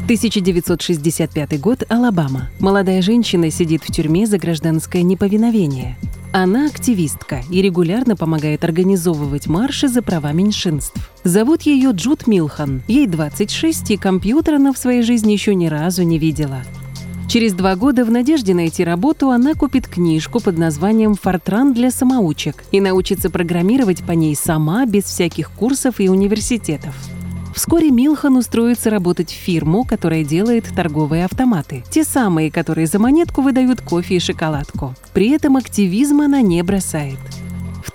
1965 год, Алабама. Молодая женщина сидит в тюрьме за гражданское неповиновение. Она активистка и регулярно помогает организовывать марши за права меньшинств. Зовут ее Джуд Милхан. Ей 26, и компьютер она в своей жизни еще ни разу не видела. Через 2 года в надежде найти работу она купит книжку под названием «Фортран для самоучек» и научится программировать по ней сама, без всяких курсов и университетов. Вскоре Милхан устроится работать в фирму, которая делает торговые автоматы. Те самые, которые за монетку выдают кофе и шоколадку. При этом активизм она не бросает. В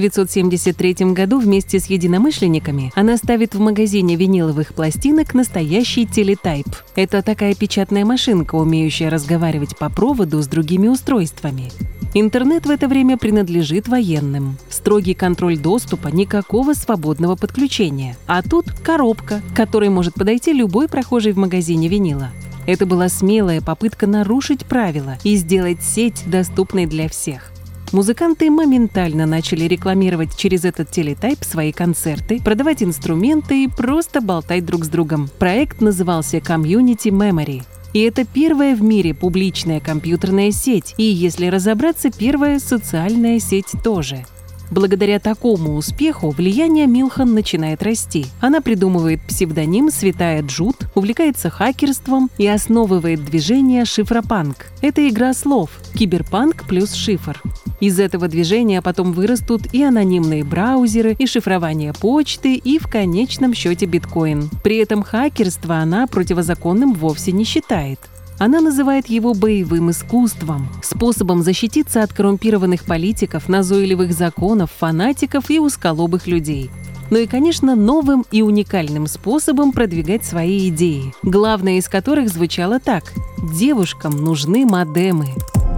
1973 году вместе с единомышленниками она ставит в магазине виниловых пластинок настоящий телетайп. Это такая печатная машинка, умеющая разговаривать по проводу с другими устройствами. Интернет в это время принадлежит военным. Строгий контроль доступа, никакого свободного подключения. А тут коробка, к которой может подойти любой прохожий в магазине винила. Это была смелая попытка нарушить правила и сделать сеть доступной для всех. Музыканты моментально начали рекламировать через этот телетайп свои концерты, продавать инструменты и просто болтать друг с другом. Проект назывался Community Memory. И это первая в мире публичная компьютерная сеть, и, если разобраться, первая социальная сеть тоже. Благодаря такому успеху влияние Милхан начинает расти. Она придумывает псевдоним «Святая Джуд», увлекается хакерством и основывает движение «Шифропанк». Это игра слов «Киберпанк плюс шифр». Из этого движения потом вырастут и анонимные браузеры, и шифрование почты, и в конечном счете биткоин. При этом хакерство она противозаконным вовсе не считает. Она называет его боевым искусством, способом защититься от коррумпированных политиков, назойливых законов, фанатиков и узколобых людей. Ну и, конечно, новым и уникальным способом продвигать свои идеи, главное из которых звучало так: «Девушкам нужны модемы».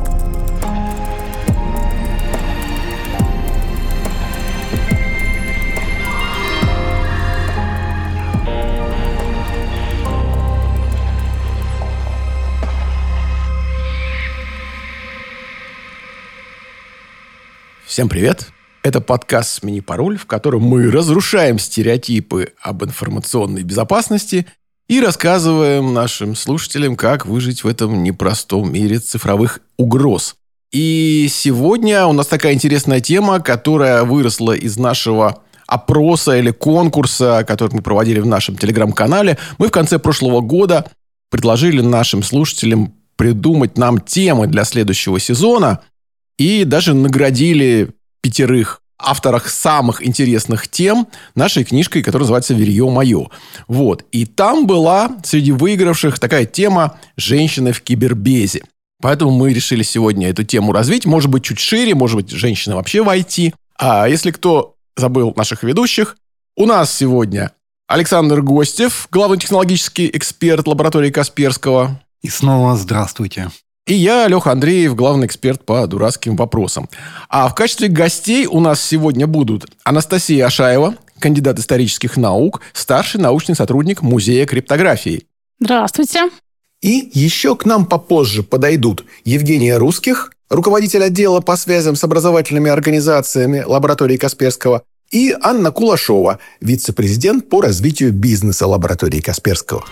Всем привет! Это подкаст «Смени пароль», в котором мы разрушаем стереотипы об информационной безопасности и рассказываем нашим слушателям, как выжить в этом непростом мире цифровых угроз. И сегодня у нас такая интересная тема, которая выросла из нашего опроса или конкурса, который мы проводили в нашем телеграм-канале. Мы в конце прошлого года предложили нашим слушателям придумать нам темы для следующего сезона. И даже наградили 5 авторов самых интересных тем нашей книжкой, которая называется «Верье мое». Вот. И там была среди выигравших такая тема «Женщины в кибербезе». Поэтому мы решили сегодня эту тему развить. Может быть, чуть шире, может быть, женщины вообще в IT. А если кто забыл наших ведущих, у нас сегодня Александр Гостев, главный технологический эксперт лаборатории Касперского. И снова здравствуйте. И я, Леха Андреев, главный эксперт по дурацким вопросам. А в качестве гостей у нас сегодня будут Анастасия Ашаева, кандидат исторических наук, старший научный сотрудник Музея криптографии. Здравствуйте. И еще к нам попозже подойдут Евгения Русских, руководитель отдела по связям с образовательными организациями лаборатории Касперского, и Анна Кулашова, вице-президент по развитию бизнеса лаборатории Касперского.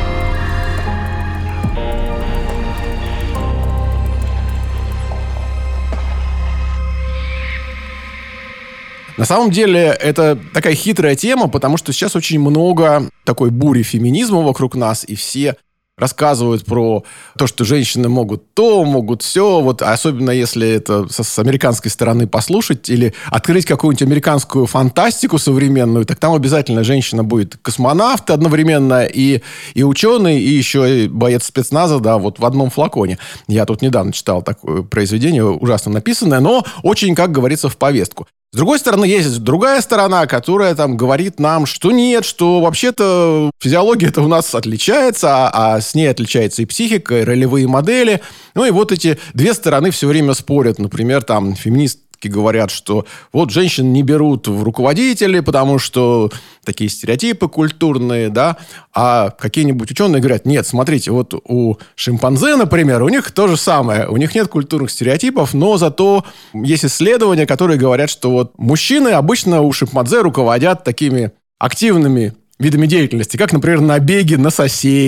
На самом деле, это такая хитрая тема, потому что сейчас очень много такой бури феминизма вокруг нас, и все рассказывают про то, что женщины могут то, могут все. Вот, особенно если это с американской стороны послушать или открыть какую-нибудь американскую фантастику современную, так там обязательно женщина будет космонавт одновременно и ученый, и еще и боец спецназа, да, вот в одном флаконе. Я тут недавно читал такое произведение, ужасно написанное, но очень, как говорится, в повестку. С другой стороны, есть другая сторона, которая там говорит нам, что нет, что вообще-то физиология-то у нас отличается, а с ней отличается и психика, и ролевые модели. Ну и вот эти 2 стороны все время спорят. Например, там феминистки говорят, что вот женщин не берут в руководители, потому что такие стереотипы культурные, да, а какие-нибудь ученые говорят, нет, смотрите, вот у шимпанзе, например, у них то же самое, у них нет культурных стереотипов, но зато есть исследования, которые говорят, что вот мужчины обычно у шимпанзе руководят такими активными видами деятельности, как, например, набеги на соседей,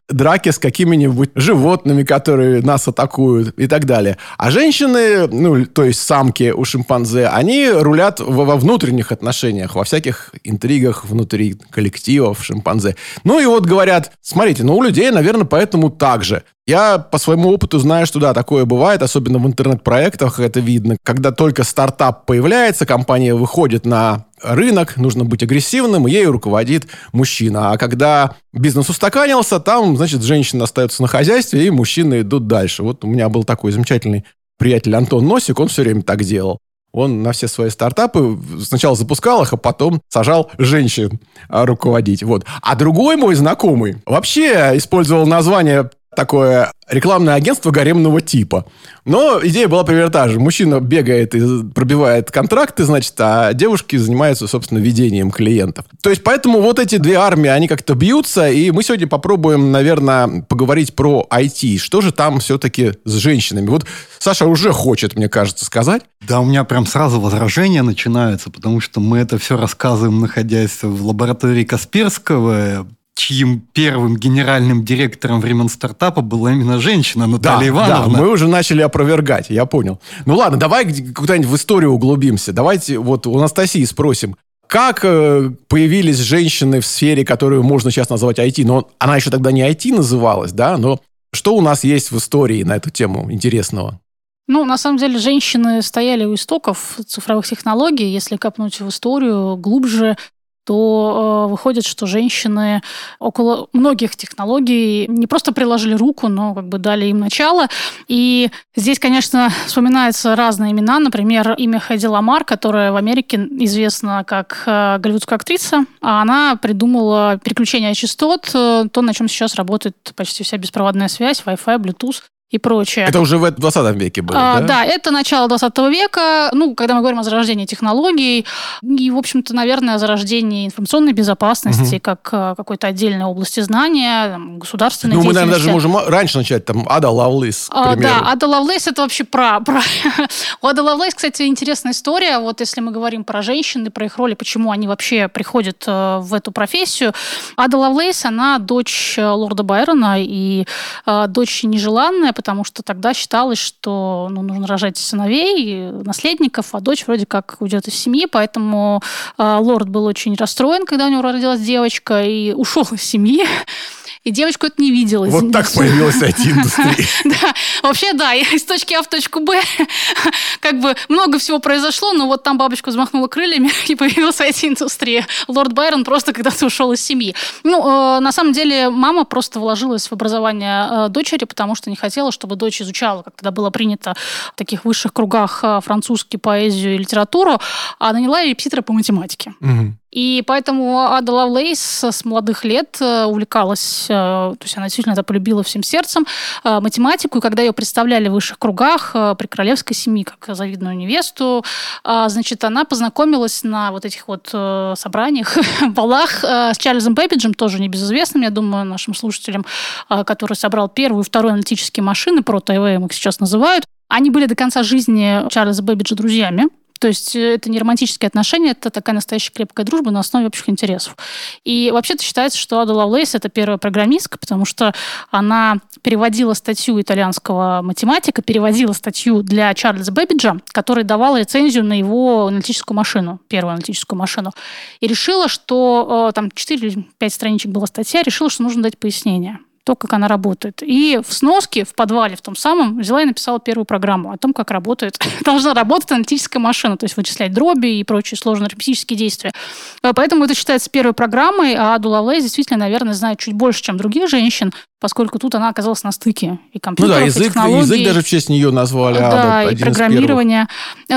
драки с какими-нибудь животными, которые нас атакуют и так далее. А женщины, то есть самки у шимпанзе, они рулят во внутренних отношениях, во всяких интригах внутри коллективов шимпанзе. Ну и вот говорят, смотрите, у людей, наверное, поэтому так же. Я по своему опыту знаю, что да, такое бывает, особенно в интернет-проектах это видно. Когда только стартап появляется, компания выходит на рынок, нужно быть агрессивным, и ею руководит мужчина. А когда бизнес устаканился, там, значит, женщины остаются на хозяйстве, и мужчины идут дальше. Вот у меня был такой замечательный приятель Антон Носик, он все время так делал. Он на все свои стартапы сначала запускал их, а потом сажал женщин руководить. Вот. А другой мой знакомый вообще использовал название такое рекламное агентство гаремного типа. Но идея была примерно та же. Мужчина бегает и пробивает контракты, значит, а девушки занимаются, собственно, ведением клиентов. То есть, поэтому вот эти две армии, они как-то бьются, и мы сегодня попробуем, наверное, поговорить про IT. Что же там все-таки с женщинами? Вот Саша уже хочет, мне кажется, сказать. Да, у меня прям сразу возражения начинаются, потому что мы это все рассказываем, находясь в лаборатории Касперского, чьим первым генеральным директором времен стартапа была именно женщина, Наталья Ивановна. Да, мы уже начали опровергать, я понял. Ну ладно, давай куда-нибудь в историю углубимся. Давайте вот у Анастасии спросим, как появились женщины в сфере, которую можно сейчас назвать IT, но она еще тогда не IT называлась, да? Но что у нас есть в истории на эту тему интересного? На самом деле, женщины стояли у истоков цифровых технологий. Если копнуть в историю глубже, то выходит, что женщины около многих технологий не просто приложили руку, но дали им начало. И здесь, конечно, вспоминаются разные имена. Например, имя Хэдди Ламар, которая в Америке известна как голливудская актриса. А она придумала переключение частот, то, на чем сейчас работает почти вся беспроводная связь, Wi-Fi, Bluetooth и прочее. Это уже в 20 веке было, да? Да, это начало 20 века. Когда мы говорим о зарождении технологий и, в общем-то, наверное, о зарождении информационной безопасности как какой-то отдельной области знания, государственной деятельности. Мы, наверное, даже можем раньше начать. Ада Лавлейс, к примеру. Да, Ада Лавлейс – это вообще про... У Ады Лавлейс, кстати, интересная история. Вот если мы говорим про женщин и про их роли, почему они вообще приходят в эту профессию. Ада Лавлейс, она дочь лорда Байрона и дочь нежеланная, потому что тогда считалось, что нужно рожать сыновей, наследников, а дочь вроде как уйдет из семьи, поэтому лорд был очень расстроен, когда у него родилась девочка, и ушел из семьи. И девочку это не видела. Вот так появилась IT-индустрия. Да, вообще, да, из точки А в точку Б много всего произошло, но вот там бабочка взмахнула крыльями, и появилась IT-индустрия. Лорд Байрон просто когда-то ушел из семьи. На самом деле, мама просто вложилась в образование дочери, потому что не хотела, чтобы дочь изучала, как тогда было принято в таких высших кругах, французский, поэзию и литературу, а наняла репетитора по математике. И поэтому Ада Лавлейс с молодых лет увлекалась, то есть она действительно это полюбила всем сердцем, математику. И когда ее представляли в высших кругах при королевской семье как завидную невесту, значит, она познакомилась на вот этих вот собраниях, балах с Чарльзом Бэббиджем, тоже небезызвестным, я думаю, нашим слушателям, который собрал первую и вторую аналитические машины, прото-ЭВМ их сейчас называют. Они были до конца жизни Чарльза Бэббиджа друзьями. То есть это не романтические отношения, это такая настоящая крепкая дружба на основе общих интересов. И вообще-то считается, что Ада Лавлейс – это первая программистка, потому что она переводила статью итальянского математика, переводила статью для Чарльза Бэббиджа, который давал рецензию на его аналитическую машину, первую аналитическую машину. И решила, что там 4 или 5 страничек была статья, решила, что нужно дать пояснение. То, как она работает. И в сноске, в подвале, в том самом, взяла и написала первую программу о том, как должна работать аналитическая машина, то есть вычислять дроби и прочие сложные арифметические действия. Поэтому это считается первой программой, а Аду Лавлейс действительно, наверное, знает чуть больше, чем других женщин, поскольку тут она оказалась на стыке и компьютеров, и технологий. Язык даже в честь нее назвали. Да, и программирование.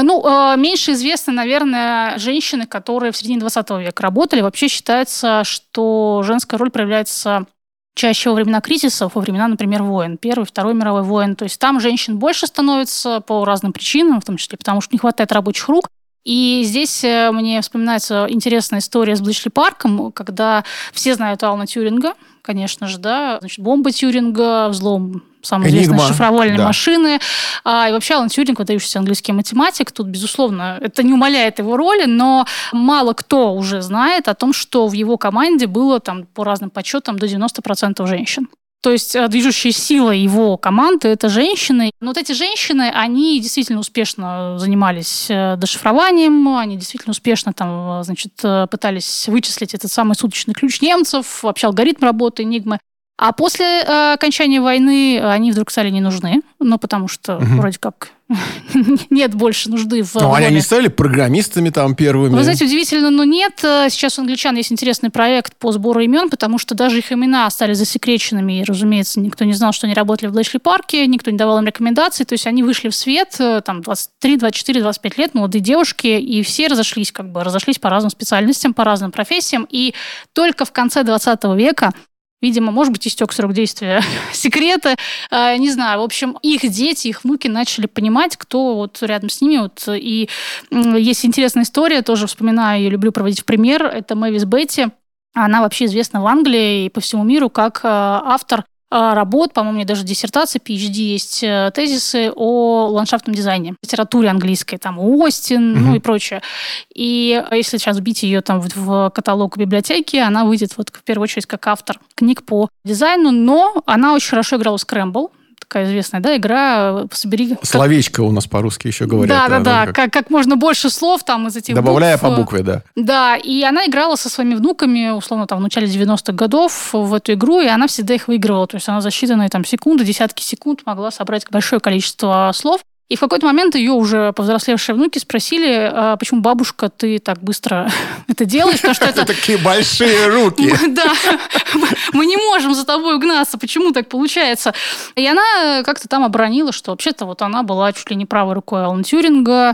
Меньше известны, наверное, женщины, которые в середине 20 века работали. Вообще считается, что женская роль проявляется чаще во времена кризисов, во времена, например, войн. Первой, Второй мировой войн. То есть там женщин больше становится по разным причинам, в том числе потому, что не хватает рабочих рук. И здесь мне вспоминается интересная история с Бличли Парком, когда все знают Алана Тьюринга, конечно же, да, значит, бомба Тьюринга, взлом самой известной шифровальной машины. И вообще Алан Тьюринг, выдающийся английский математик, тут, безусловно, это не умаляет его роли, но мало кто уже знает о том, что в его команде было там, по разным подсчетам до 90% женщин. То есть движущая сила его команды – это женщины. Но вот эти женщины, они действительно успешно занимались дешифрованием, они действительно успешно там, значит, пытались вычислить этот самый суточный ключ немцев, вообще алгоритм работы Энигмы. А после окончания войны они вдруг стали не нужны, ну, потому что вроде как нет больше нужды в... Ну, они не стали программистами там первыми? Вы знаете, удивительно, но нет. Сейчас у англичан есть интересный проект по сбору имен, потому что даже их имена стали засекреченными, и, разумеется, никто не знал, что они работали в Блэчли-парке, никто не давал им рекомендаций, то есть они вышли в свет, там, 23, 24, 25 лет, молодые девушки, и все разошлись по разным специальностям, по разным профессиям, и только в конце 20 века видимо, может быть, истек срок действия секрета, не знаю. В общем, их дети, их внуки начали понимать, кто вот рядом с ними. Вот. И есть интересная история, тоже вспоминаю ее, люблю проводить в пример. Это Мэвис Бетти. Она вообще известна в Англии и по всему миру как автор работ, по-моему, у меня даже диссертация, PhD есть, тезисы о ландшафтном дизайне, литературе английской, там, Остин, ну и прочее. И если сейчас вбить ее там в каталог библиотеки, она выйдет вот в первую очередь как автор книг по дизайну, но она очень хорошо играла в скрэмбл, такая известная, да, игра «Собери...» Словечко у нас по-русски еще говорят. Да. Как можно больше слов там из этих добавляя букв. По букве, да. Да, и она играла со своими внуками, условно, там, в начале 90-х годов в эту игру, и она всегда их выигрывала. То есть она за считанные там секунды, десятки секунд могла собрать большое количество слов. И в какой-то момент ее уже повзрослевшие внуки спросили, почему, бабушка, ты так быстро это делаешь? Потому что это... Такие большие руки. Да, мы не можем за тобой угнаться, почему так получается? И она как-то там обронила, что вообще-то вот она была чуть ли не правой рукой Алана Тьюринга,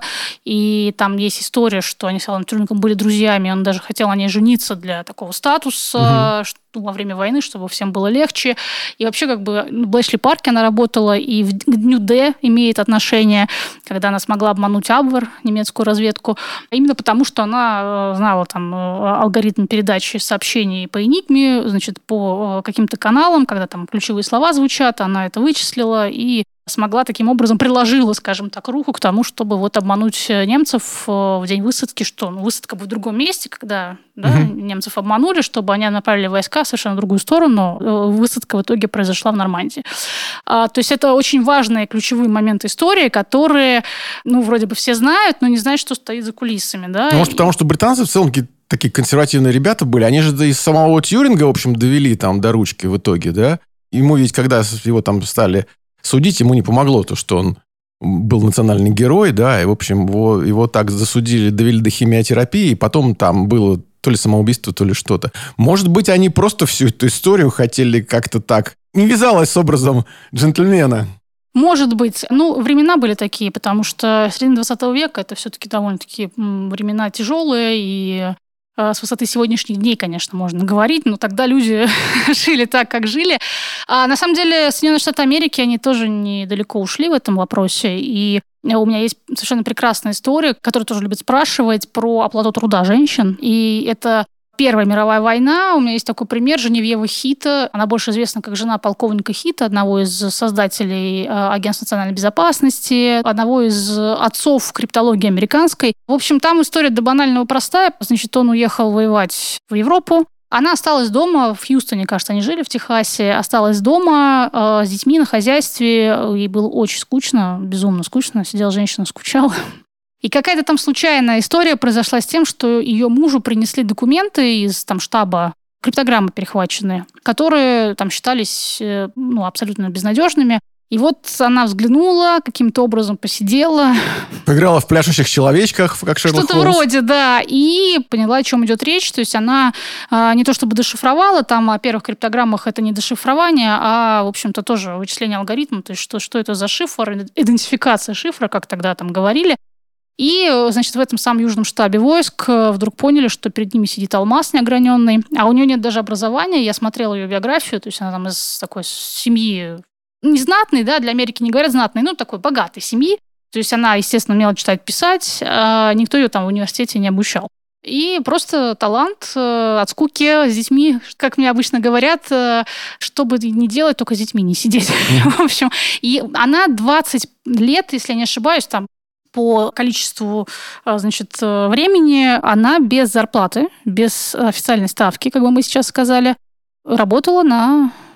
и там есть история, что они с Аланом Тьюрингом были друзьями, он даже хотел на ней жениться для такого статуса, во время войны, чтобы всем было легче. И вообще, как бы, в Блэчли-парке она работала, и к Дню Д имеет отношение, когда она смогла обмануть Абвер, немецкую разведку, именно потому, что она знала там алгоритм передачи сообщений по Энигме, значит, по каким-то каналам, когда там ключевые слова звучат, она это вычислила и смогла таким образом, приложила, скажем так, руку к тому, чтобы вот обмануть немцев в день высадки, что высадка будет в другом месте, когда немцев обманули, чтобы они направили войска в совершенно другую сторону, но высадка в итоге произошла в Нормандии. То есть это очень важные ключевые моменты истории, которые, вроде бы все знают, но не знают, что стоит за кулисами. Да? Может, потому что британцы в целом такие консервативные ребята были, они же из самого Тьюринга, в общем, довели там до ручки в итоге, да? Ему ведь, когда его там стали судить, ему не помогло то, что он был национальный герой, да, и, в общем, его так засудили, довели до химиотерапии, и потом там было то ли самоубийство, то ли что-то. Может быть, они просто всю эту историю хотели как-то так... Не вязалось с образом джентльмена. Может быть. Времена были такие, потому что середина 20 века это все-таки довольно-таки времена тяжелые, и с высоты сегодняшних дней, конечно, можно говорить, но тогда люди жили так, как жили. А на самом деле Соединенные Штаты Америки, они тоже недалеко ушли в этом вопросе, и у меня есть совершенно прекрасная история, которую тоже любят спрашивать, про оплату труда женщин, и это Первая мировая война. У меня есть такой пример Женевьевы Хита. Она больше известна как жена полковника Хита, одного из создателей Агентства национальной безопасности, одного из отцов криптологии американской. В общем, там история до банального простая. Значит, он уехал воевать в Европу. Она осталась дома, в Хьюстоне, кажется, они жили, в Техасе, осталась дома с детьми на хозяйстве. Ей было очень скучно, безумно скучно. Сидела женщина, скучала. И какая-то там случайная история произошла с тем, что ее мужу принесли документы из там штаба, криптограммы перехваченные, которые там считались абсолютно безнадежными. И вот она взглянула, каким-то образом посидела. Поиграла в пляшущих человечках, как Шерлок Холмс. Что-то вроде, да. И поняла, о чем идет речь. То есть она не то чтобы дешифровала, там о первых криптограммах это не дешифрование, а, в общем-то, тоже вычисление алгоритма. То есть что это за шифр, идентификация шифра, как тогда там говорили. И, значит, в этом самом южном штабе войск вдруг поняли, что перед ними сидит алмаз неограненный, а у нее нет даже образования. Я смотрела ее биографию, то есть она там из такой семьи, не знатной, да, для Америки не говорят знатной, такой богатой семьи. То есть она, естественно, умела читать, писать, а никто ее там в университете не обучал. И просто талант от скуки с детьми, как мне обычно говорят, чтобы не делать, только с детьми не сидеть. В общем, и она 20 лет, если я не ошибаюсь, там, по количеству, значит, времени она без зарплаты, без официальной ставки, как бы мы сейчас сказали, работала на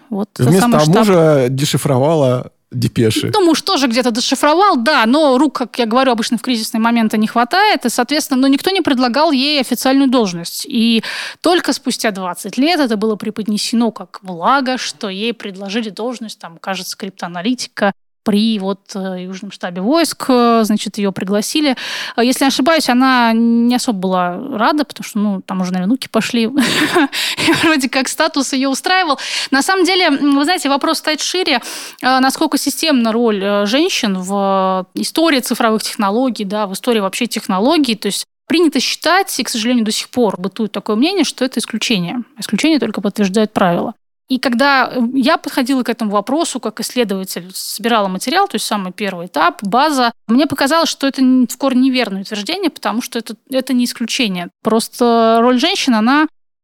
Вот Вместо мужа дешифровала депеши. Ну, муж тоже где-то дешифровал, да, но рук, как я говорю, обычно в кризисные моменты не хватает, и, соответственно, никто не предлагал ей официальную должность. И только спустя 20 лет это было преподнесено как благо, что ей предложили должность, там, кажется, криптоаналитика при Южном штабе войск, значит, ее пригласили. Если не ошибаюсь, она не особо была рада, потому что, там уже, наверное, внуки пошли. И вроде как статус ее устраивал. На самом деле, вы знаете, вопрос стоит шире, насколько системна роль женщин в истории цифровых технологий, да, в истории вообще технологий. То есть принято считать, и, к сожалению, до сих пор бытует такое мнение, что это исключение. Исключение только подтверждает правило. И когда я подходила к этому вопросу как исследователь, собирала материал, то есть самый первый этап, база, мне показалось, что это в корне неверное утверждение, потому что это не исключение. Просто роль женщины, она,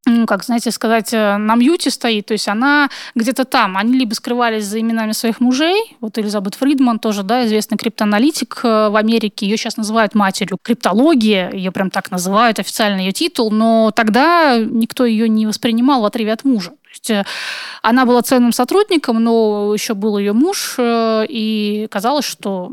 на мьюте стоит, то есть она где-то там. Они либо скрывались за именами своих мужей, Элизабет Фридман тоже, да, известный криптоаналитик в Америке, ее сейчас называют матерью криптологии, ее прям так называют, официальный ее титул, но тогда никто ее не воспринимал в отрыве от мужа. То есть она была ценным сотрудником, но еще был ее муж, и казалось, что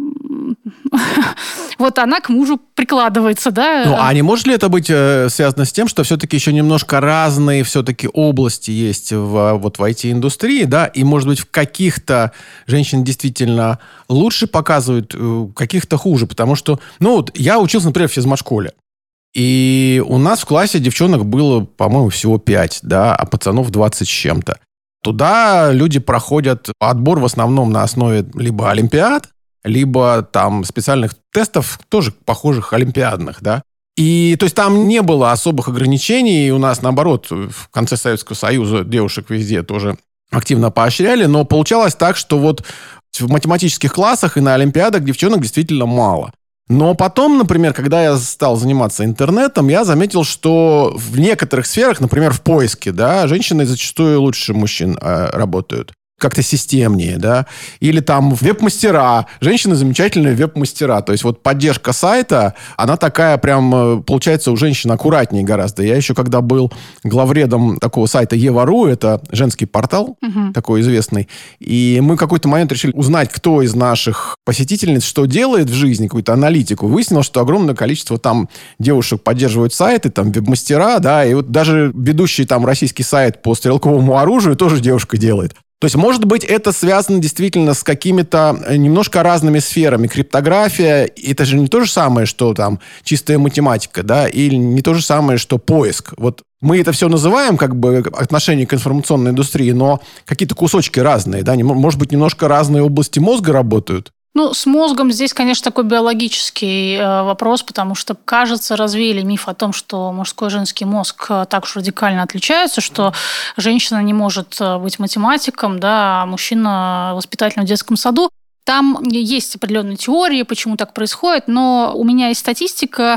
она к мужу прикладывается, да. А не может ли это быть связано с тем, что все-таки еще немножко разные все-таки области есть в IT-индустрии, да, и, может быть, в каких-то женщин действительно лучше показывают, каких-то хуже, потому что, я учился, например, в физмат-школе. И у нас в классе девчонок было, по-моему, всего 5, да, а пацанов 20 с чем-то. Туда люди проходят отбор в основном на основе либо олимпиад, либо там специальных тестов, тоже похожих олимпиадных, да. И то есть там не было особых ограничений, и у нас, наоборот, в конце Советского Союза девушек везде тоже активно поощряли, но получалось так, что в математических классах и на олимпиадах девчонок действительно мало. Но потом, например, когда я стал заниматься интернетом, я заметил, что в некоторых сферах, например, в поиске, да, женщины зачастую лучше мужчин работают. Как-то системнее, да. Или там веб-мастера. Женщины замечательные веб-мастера. То есть поддержка сайта, она такая прям, получается, у женщин аккуратнее гораздо. Я еще когда был главредом такого сайта Ева.ру, это женский портал, такой известный, и мы в какой-то момент решили узнать, кто из наших посетительниц что делает в жизни, какую-то аналитику. Выяснилось, что огромное количество там девушек поддерживают сайты, там веб-мастера, да, и даже ведущий там российский сайт по стрелковому оружию тоже девушка делает. То есть, может быть, это связано действительно с какими-то немножко разными сферами. Криптография – это же не то же самое, что там чистая математика, да, или не то же самое, что поиск. Мы это все называем как бы отношение к информационной индустрии, но какие-то кусочки разные, да, может быть, немножко разные области мозга работают. С мозгом здесь, конечно, такой биологический вопрос, потому что, кажется, развеяли миф о том, что мужской и женский мозг так уж радикально отличаются, что женщина не может быть математиком, да, а мужчина воспитателем в детском саду. Там есть определенные теории, почему так происходит, но у меня есть статистика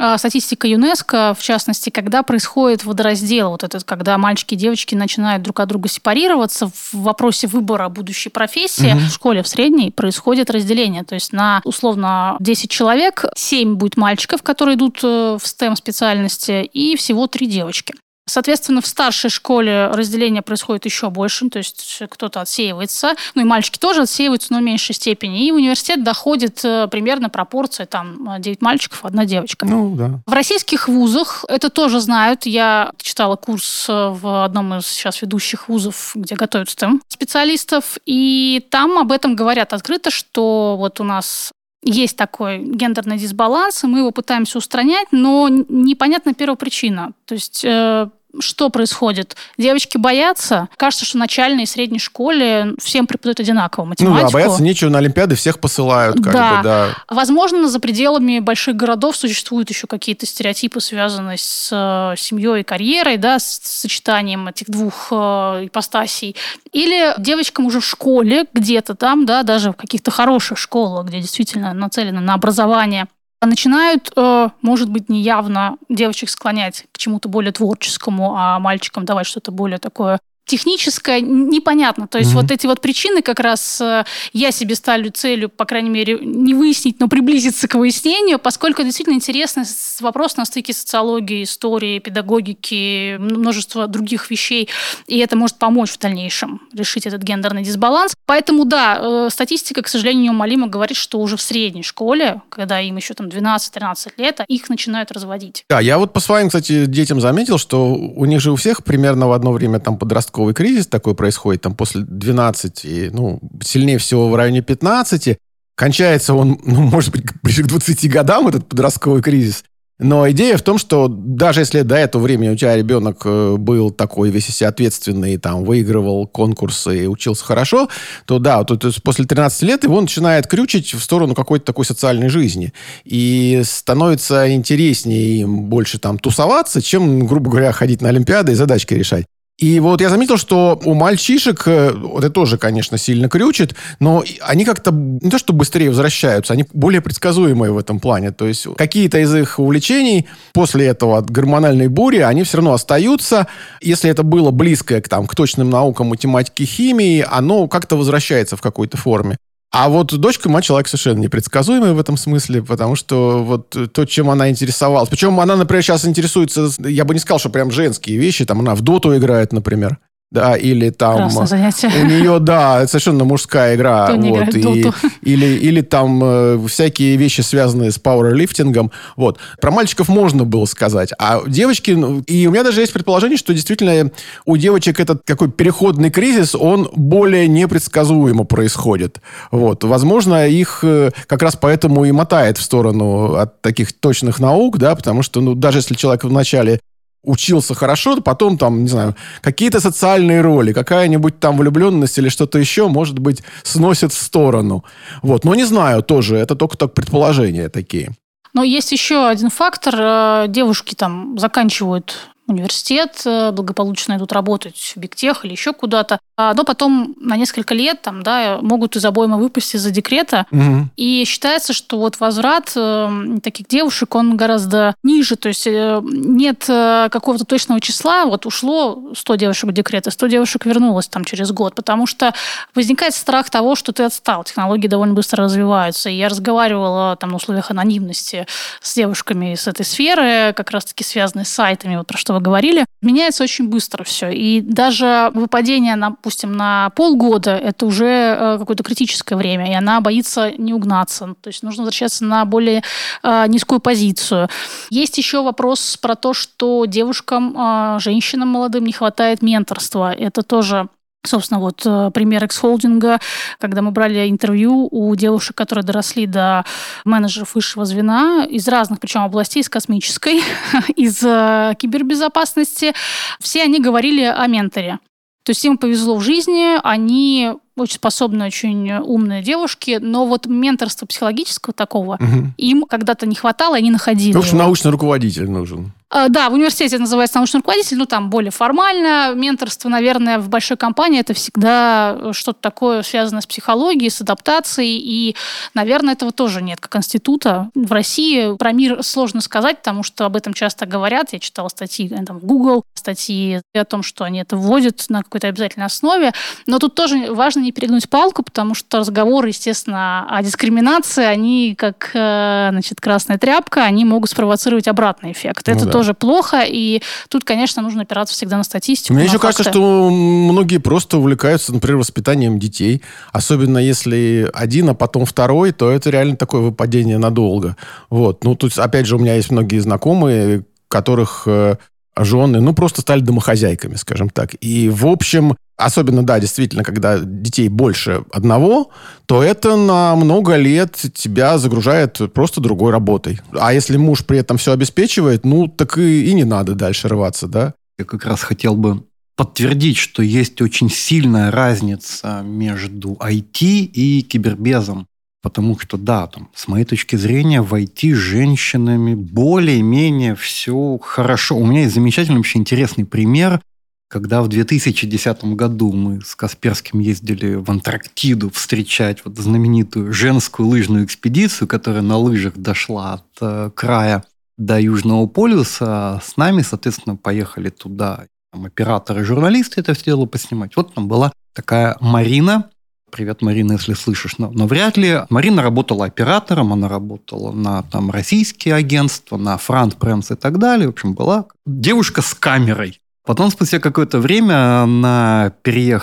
ЮНЕСКО, в частности, когда происходит водораздел, когда мальчики и девочки начинают друг от друга сепарироваться в вопросе выбора будущей профессии. В школе в средней происходит разделение, то есть на условно 10 человек, 7 будет мальчиков, которые идут в STEM-специальности, и всего 3 девочки. Соответственно, в старшей школе разделение происходит еще больше, то есть кто-то отсеивается, и мальчики тоже отсеиваются, но в меньшей степени. И в университет доходит примерно пропорция, 9 мальчиков, 1 девочка. Да. В российских вузах это тоже знают. Я читала курс в одном из сейчас ведущих вузов, где готовят STEM-специалистов, и там об этом говорят открыто, что у нас есть такой гендерный дисбаланс, и мы его пытаемся устранять, но непонятна первопричина. То есть что происходит? Девочки боятся. Кажется, что в начальной и средней школе всем преподают одинаково математику. Боятся нечего, на олимпиады всех посылают. Да. Возможно, за пределами больших городов существуют еще какие-то стереотипы, связанные с семьей и карьерой, да, с сочетанием этих двух ипостасей. Или девочкам уже в школе где-то там, да, даже в каких-то хороших школах, где действительно нацелены на образование, начинают, может быть, неявно девочек склонять к чему-то более творческому, а мальчикам давать что-то более такое техническое, непонятно. То есть вот эти вот причины как раз я себе ставлю целью, по крайней мере, не выяснить, но приблизиться к выяснению, поскольку действительно интересный вопрос на стыке социологии, истории, педагогики, множества других вещей, и это может помочь в дальнейшем решить этот гендерный дисбаланс. Поэтому, да, статистика, к сожалению, неумолимо говорит, что уже в средней школе, когда им еще там 12-13 лет, их начинают разводить. Да, я вот по своим, кстати, детям заметил, что у них же у всех примерно в одно время там подростковый кризис такой происходит, там после 12, сильнее всего в районе 15. Кончается он, может быть, ближе к 20 годам, этот подростковый кризис. Но идея в том, что даже если до этого времени у тебя ребенок был такой весь из себя ответственный, там, выигрывал конкурсы и учился хорошо, то да, то есть после 13 лет его начинает крючить в сторону какой-то такой социальной жизни. И становится интереснее им больше там тусоваться, чем, грубо говоря, ходить на олимпиады и задачки решать. И вот я заметил, что у мальчишек, это тоже, конечно, сильно крючит, но они как-то не то что быстрее возвращаются, они более предсказуемые в этом плане. То есть какие-то из их увлечений после этого от гормональной бури, они все равно остаются. Если это было близкое к точным наукам математики, химии, оно как-то возвращается в какой-то форме. А вот дочка, мать, человек совершенно непредсказуемый в этом смысле, потому что вот то, чем она интересовалась. Причем она, например, сейчас интересуется, я бы не сказал, что прям женские вещи, там она в доту играет, например. Да, или там... У нее, да, совершенно мужская игра. Вот, или там всякие вещи, связанные с пауэрлифтингом. Вот. Про мальчиков можно было сказать. А девочки... И у меня даже есть предположение, что действительно у девочек этот какой переходный кризис, он более непредсказуемо происходит. Вот. Возможно, их как раз поэтому и мотает в сторону от таких точных наук, да, потому что, даже если человек вначале учился хорошо, то потом там, не знаю, какие-то социальные роли, какая-нибудь там влюбленность или что-то еще, может быть, сносит в сторону. Вот. Но не знаю тоже, это только так предположения такие. Но есть еще один фактор. Девушки там заканчивают университет, благополучно идут работать в бигтех или еще куда-то, но потом на несколько лет там, да, могут из обоймы выпасть из-за декрета. Угу. И считается, что вот возврат таких девушек, он гораздо ниже, то есть нет какого-то точного числа, вот ушло 100 девушек в декрет, и 100 девушек вернулось там через год, потому что возникает страх того, что ты отстал, технологии довольно быстро развиваются. И я разговаривала там на условиях анонимности с девушками из этой сферы, как раз-таки связанные с сайтами, вот про что вы говорили. Меняется очень быстро все. И даже выпадение, допустим, на полгода, это уже какое-то критическое время, и она боится не угнаться. То есть нужно возвращаться на более низкую позицию. Есть еще вопрос про то, что девушкам, женщинам молодым не хватает менторства. Это тоже... Собственно, вот пример X-холдинга, когда мы брали интервью у девушек, которые доросли до менеджеров высшего звена из разных, причем областей, из космической, из кибербезопасности, все они говорили о менторе. То есть им повезло в жизни, они очень способные, очень умные девушки, но вот менторства психологического такого им когда-то не хватало, они находили. В общем, научный руководитель нужен. Да, в университете это называется научный руководитель, там более формально. Менторство, наверное, в большой компании это всегда что-то такое связанное с психологией, с адаптацией, и, наверное, этого тоже нет как института. В России про мир сложно сказать, потому что об этом часто говорят. Я читала статьи там, в Google, статьи о том, что они это вводят на какой-то обязательной основе. Но тут тоже важно не перегнуть палку, потому что разговоры, естественно, о дискриминации, они, как красная тряпка, они могут спровоцировать обратный эффект. Это тоже плохо, и тут, конечно, нужно опираться всегда на статистику. Мне еще кажется, что многие просто увлекаются, например, воспитанием детей, особенно если один, а потом второй, то это реально такое выпадение надолго. Вот. Тут, опять же, у меня есть многие знакомые, которых жены, просто стали домохозяйками, скажем так. И, в общем, особенно, да, действительно, когда детей больше одного, то это на много лет тебя загружает просто другой работой. А если муж при этом все обеспечивает, так и не надо дальше рваться, да? Я как раз хотел бы подтвердить, что есть очень сильная разница между IT и кибербезом. Потому что, да, с моей точки зрения, в IT с женщинами более-менее все хорошо. У меня есть замечательный, вообще интересный пример. Когда в 2010 году мы с Касперским ездили в Антарктиду встречать знаменитую женскую лыжную экспедицию, которая на лыжах дошла от края до Южного полюса, с нами, соответственно, поехали туда там, операторы, журналисты это все дело поснимать. Вот там была такая Марина. Привет, Марина, если слышишь. Но вряд ли. Марина работала оператором, она работала на там, российские агентства, на Франт Прэмс и так далее. В общем, была девушка с камерой. Потом, спустя какое-то время, она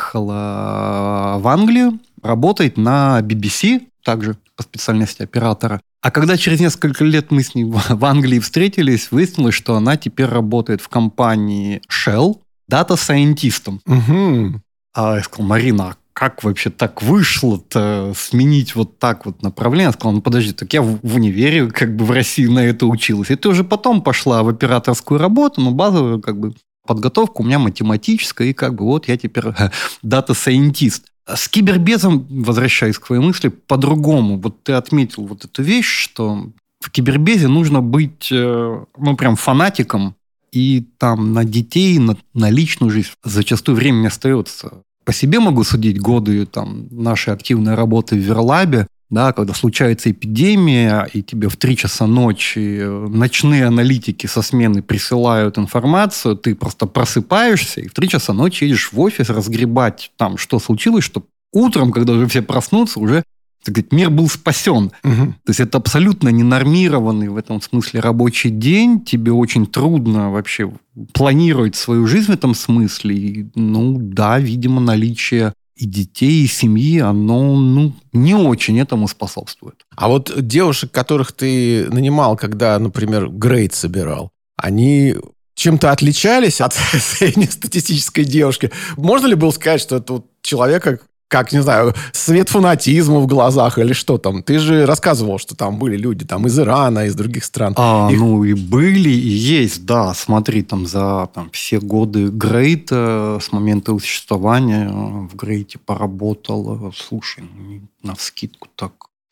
переехала в Англию, работает на BBC, также по специальности оператора. А когда через несколько лет мы с ней в Англии встретились, выяснилось, что она теперь работает в компании Shell дата-сайентистом. Угу. А я сказал: Марина, как вообще так вышло-то сменить вот так вот направление? Я сказал: ну подожди, так я в универе как бы в России на это училась. И ты уже потом пошла в операторскую работу, но базовую как бы подготовка у меня математическая, и как бы вот я теперь дата-сайентист. С кибербезом, возвращаясь к твоей мысли, по-другому. Вот ты отметил вот эту вещь, что в кибербезе нужно быть, прям фанатиком, и там на детей, на личную жизнь зачастую времени не остается. По себе могу судить годы там, нашей активной работы в Верлабе, да, когда случается эпидемия, и тебе в 3 часа ночи ночные аналитики со смены присылают информацию, ты просто просыпаешься, и в 3 часа ночи едешь в офис разгребать там, что случилось, чтобы утром, когда уже все проснутся, уже, так сказать, мир был спасен. Угу. То есть это абсолютно ненормированный в этом смысле рабочий день, тебе очень трудно вообще планировать свою жизнь в этом смысле. И, да, видимо, наличие и детей, и семьи, оно не очень этому способствует. А вот девушек, которых ты нанимал, когда, например, грейд собирал, они чем-то отличались от среднестатистической девушки? Можно ли было сказать, что это вот человека, как, не знаю, свет фанатизма в глазах или что там? Ты же рассказывал, что там были люди там, из Ирана, из других стран. И были, и есть, да. Смотри, там за все годы Грейта, с момента его существования в Грейте поработал, слушай, навскидку так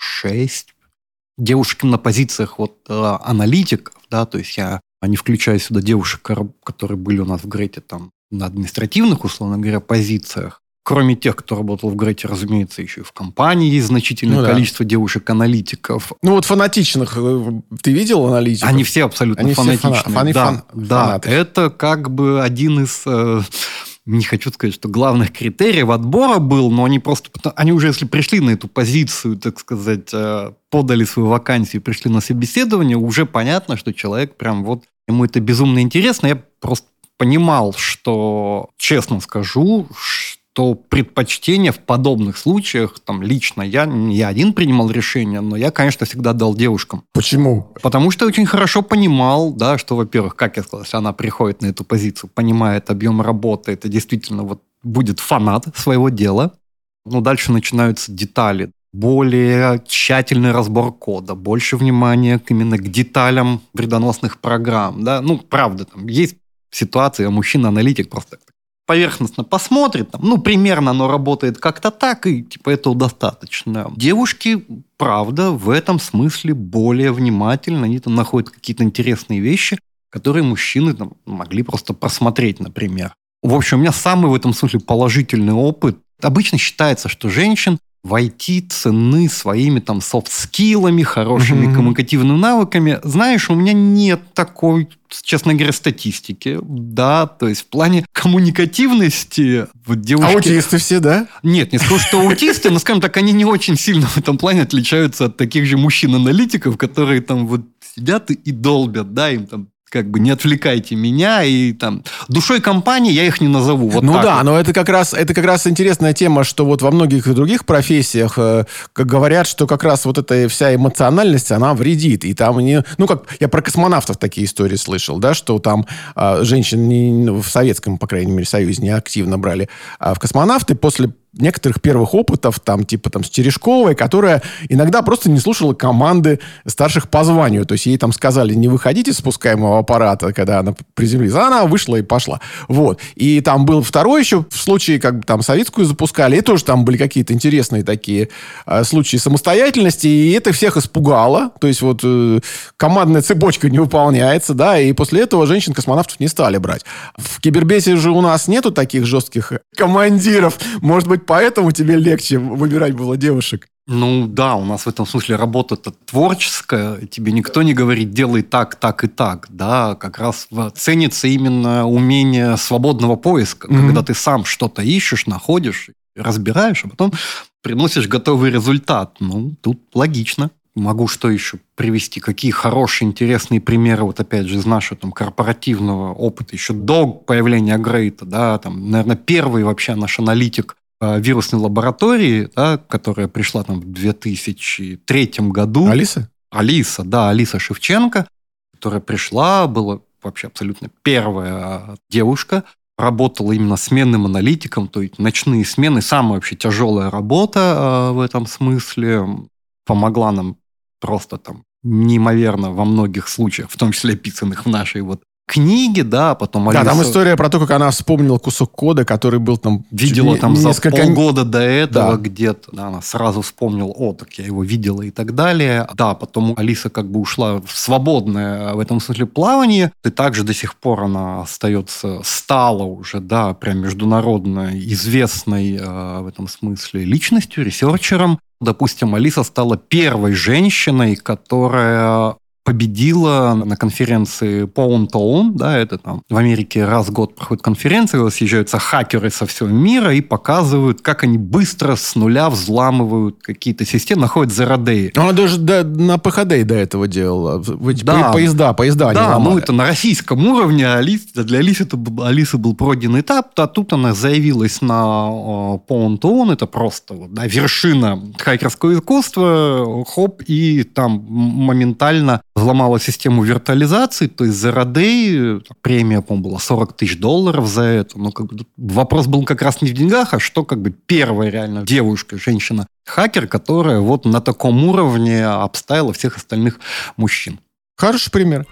6 девушек на позициях аналитиков, да, то есть я не включаю сюда девушек, которые были у нас в Грейте там на административных, условно говоря, позициях. Кроме тех, кто работал в Грейте, разумеется, еще и в компании есть значительное количество девушек-аналитиков. Фанатичных ты видел аналитиков? Они все абсолютно фанатичные. Да, это как бы один из... Не хочу сказать, что главных критериев отбора был, но они уже, если пришли на эту позицию, так сказать, подали свою вакансию, пришли на собеседование, уже понятно, что человек прям ему это безумно интересно. Я просто понимал, что, честно скажу, что предпочтение в подобных случаях, лично я не один принимал решение, но я, конечно, всегда дал девушкам. Почему? Потому что я очень хорошо понимал, да, что, во-первых, как я сказал, если она приходит на эту позицию, понимает объем работы, это действительно будет фанат своего дела. Дальше начинаются детали. Более тщательный разбор кода, больше внимания именно к деталям вредоносных программ. Да? Правда, есть ситуации, мужчина-аналитик просто поверхностно посмотрит, примерно оно работает как-то так, и этого достаточно. Девушки, правда, в этом смысле более внимательны, они находят какие-то интересные вещи, которые мужчины могли просто просмотреть, например. В общем, у меня самый в этом смысле положительный опыт. Обычно считается, что женщин в IT ценны своими софт-скиллами, хорошими коммуникативными навыками. Знаешь, у меня нет такой, честно говоря, статистики. Да, то есть в плане коммуникативности девушки... Аутисты все, да? Нет, не скажу, что аутисты, но, скажем так, они не очень сильно в этом плане отличаются от таких же мужчин-аналитиков, которые сидят и долбят, да, им не отвлекайте меня, и душой компании я их не назову. Но это как раз интересная тема, что во многих других профессиях как говорят, что как раз эта вся эмоциональность, она вредит. И там я про космонавтов такие истории слышал, да, что там женщин в Советском, по крайней мере, Союзе не активно брали в космонавты после некоторых первых опытов, с Терешковой, которая иногда просто не слушала команды старших по званию. То есть ей сказали, не выходите из спускаемого аппарата, когда она приземлилась. А она вышла и пошла. И там был второй еще случай, советскую запускали, и тоже там были какие-то интересные такие случаи самостоятельности, и это всех испугало. То есть командная цепочка не выполняется, да, и после этого женщин-космонавтов не стали брать. В кибербезе же у нас нету таких жестких командиров. Может быть, быть, поэтому тебе легче выбирать было девушек. Ну да, у нас в этом смысле работа-то творческая. Тебе никто не говорит, делай так, так и так. Да, как раз ценится именно умение свободного поиска, когда ты сам что-то ищешь, находишь, разбираешь, а потом приносишь готовый результат. Ну, тут логично. Могу что еще привести? Какие хорошие, интересные примеры, вот опять же, из нашего там корпоративного опыта, еще до появления Грейта, да, там, наверное, первый вообще наш аналитик вирусной лаборатории, да, которая пришла там в 2003 году. Алиса? Алиса Шевченко, которая пришла, была вообще абсолютно первая девушка, работала именно сменным аналитиком, то есть ночные смены, самая вообще тяжелая работа в этом смысле, помогла нам просто там неимоверно во многих случаях, в том числе описанных в нашей вот книги, да, потом Алиса... Да, там история про то, как она вспомнила кусок кода, который был там... Видела там за несколько... полгода до этого где-то, да, она сразу вспомнила, так я его видела и так далее. Да, потом Алиса как бы ушла в свободное в этом смысле плавание, и также до сих пор она остается, стала уже, да, прям международно известной в этом смысле личностью, ресерчером. Допустим, Алиса стала первой женщиной, которая победила на конференции Pound Town, да, это там в Америке раз в год проходит конференция, съезжаются хакеры со всего мира и показывают, как они быстро с нуля взламывают какие-то системы, находят Zero Day. Она даже на ПХД до этого делала. Поезда да, ну это на российском уровне. Для Алисы был пройден этап, а тут она заявилась на Pound Town, это просто вершина хакерского искусства, хоп, и там моментально взломала систему виртуализации, то есть Zero Day, премия, по-моему, была $40 тысяч за это. Но как бы вопрос был как раз не в деньгах, а что как бы первая реально девушка, женщина-хакер, которая вот на таком уровне обставила всех остальных мужчин. Хороший пример.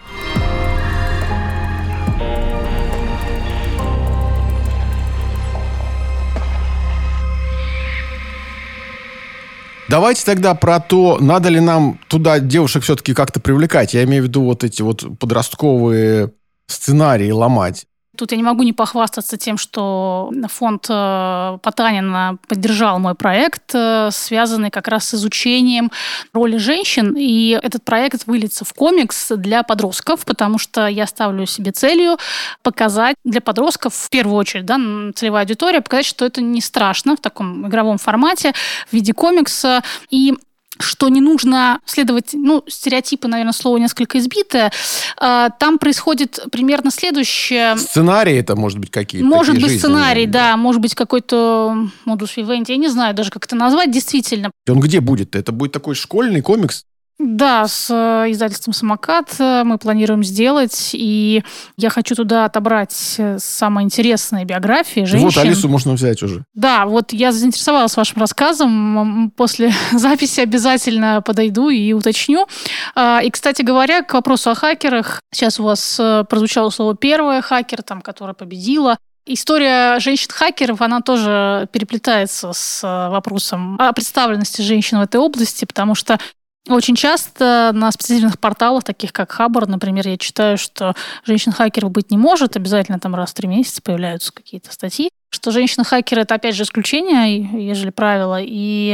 Давайте тогда про то, надо ли нам туда девушек все-таки как-то привлекать. Я имею в виду вот эти вот подростковые сценарии ломать. Тут я не могу не похвастаться тем, что фонд Потанина поддержал мой проект, связанный как раз с изучением роли женщин. И этот проект выльется в комикс для подростков, потому что я ставлю себе целью показать для подростков, в первую очередь, да, целевая аудитория, показать, что это не страшно в таком игровом формате, в виде комикса. И что не нужно следовать, стереотипы, наверное, слово несколько избитое. Там происходит примерно следующее. Сценарии это, может быть, какие-то? Может быть, сценарий, да. Может быть, какой-то модус вивенди. Я не знаю даже, как это назвать, действительно. Он где будет? Это будет такой школьный комикс? Да, с издательством «Самокат» мы планируем сделать, и я хочу туда отобрать самые интересные биографии женщин. Вот Алису можно взять уже. Да, вот я заинтересовалась вашим рассказом, после записи обязательно подойду и уточню. И, кстати говоря, к вопросу о хакерах, сейчас у вас прозвучало слово «первая хакер», которая победила. История женщин-хакеров, она тоже переплетается с вопросом о представленности женщин в этой области, потому что очень часто на специальных порталах, таких как Хабр, например, я читаю, что женщин-хакеров быть не может, обязательно там раз в 3 месяца появляются какие-то статьи, что женщины-хакеры – это, опять же, исключение, ежели правило. И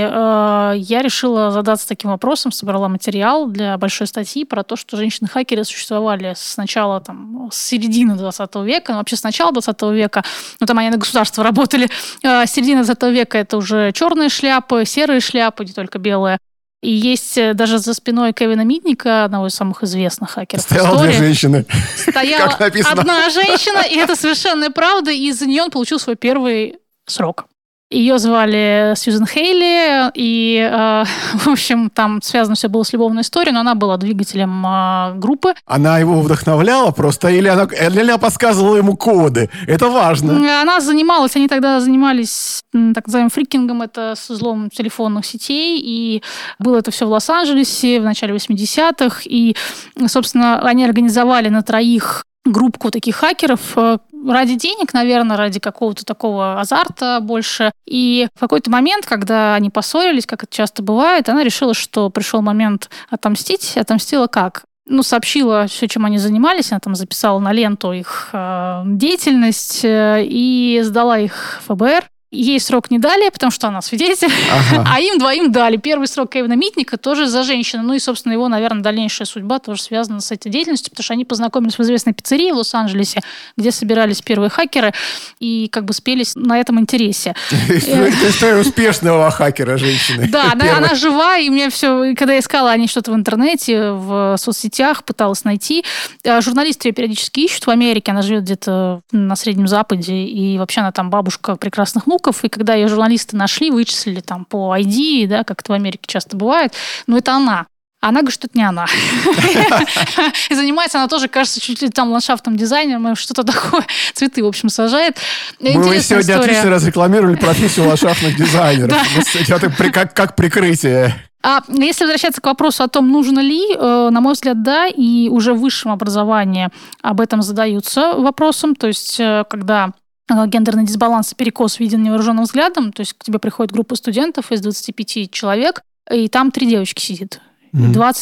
я решила задаться таким вопросом, собрала материал для большой статьи про то, что женщины-хакеры существовали с начала, с середины 20 века, вообще с начала 20 века, там они на государство работали, с середины 20 века это уже черные шляпы, серые шляпы, не только белые. И есть даже за спиной Кевина Митника, одного из самых известных хакеров в истории. Стояла две женщины. Стояла одна женщина, и это совершенная правда, и из-за нее он получил свой первый срок. Ее звали Сьюзен Хейли, и, в общем, там связано все было с любовной историей, но она была двигателем группы. Она его вдохновляла просто, или она подсказывала ему коды? Это важно. Они тогда занимались так называемым фрикингом, это с взломом телефонных сетей, и было это все в Лос-Анджелесе в начале 80-х, и, собственно, они организовали на 3 группку таких хакеров, ради денег, наверное, ради какого-то такого азарта больше. И в какой-то момент, когда они поссорились, как это часто бывает, она решила, что пришел момент отомстить. Отомстила как? Сообщила все, чем они занимались. Она там записала на ленту их деятельность и сдала их в ФБР. Ей срок не дали, потому что она свидетель, а им двоим дали. Первый срок Кевина Митника тоже за женщину. Ну и, собственно, его, наверное, дальнейшая судьба тоже связана с этой деятельностью, потому что они познакомились в известной пиццерии в Лос-Анджелесе, где собирались первые хакеры, и как бы спелись на этом интересе. История успешного хакера женщины. Да, она жива, и мне все, когда я искала о ней что-то в интернете, в соцсетях, пыталась найти. Журналисты ее периодически ищут в Америке, она живет где-то на Среднем Западе, и вообще она там бабушка прекрасных внуков, и когда ее журналисты нашли, вычислили там по ID, да, как это в Америке часто бывает, но это она. А она говорит, что это не она. И занимается она тоже, кажется, чуть ли там ландшафтным дизайнером, что-то такое. Цветы, в общем, сажает. Мы сегодня отлично разрекламировали профессию ландшафтных дизайнеров. Это как прикрытие. А если возвращаться к вопросу о том, нужно ли, на мой взгляд, да, и уже в высшем образовании об этом задаются вопросом. То есть, когда гендерный дисбаланс и перекос виден невооруженным взглядом, то есть к тебе приходит группа студентов из 25 человек, и там 3 девочки сидит, и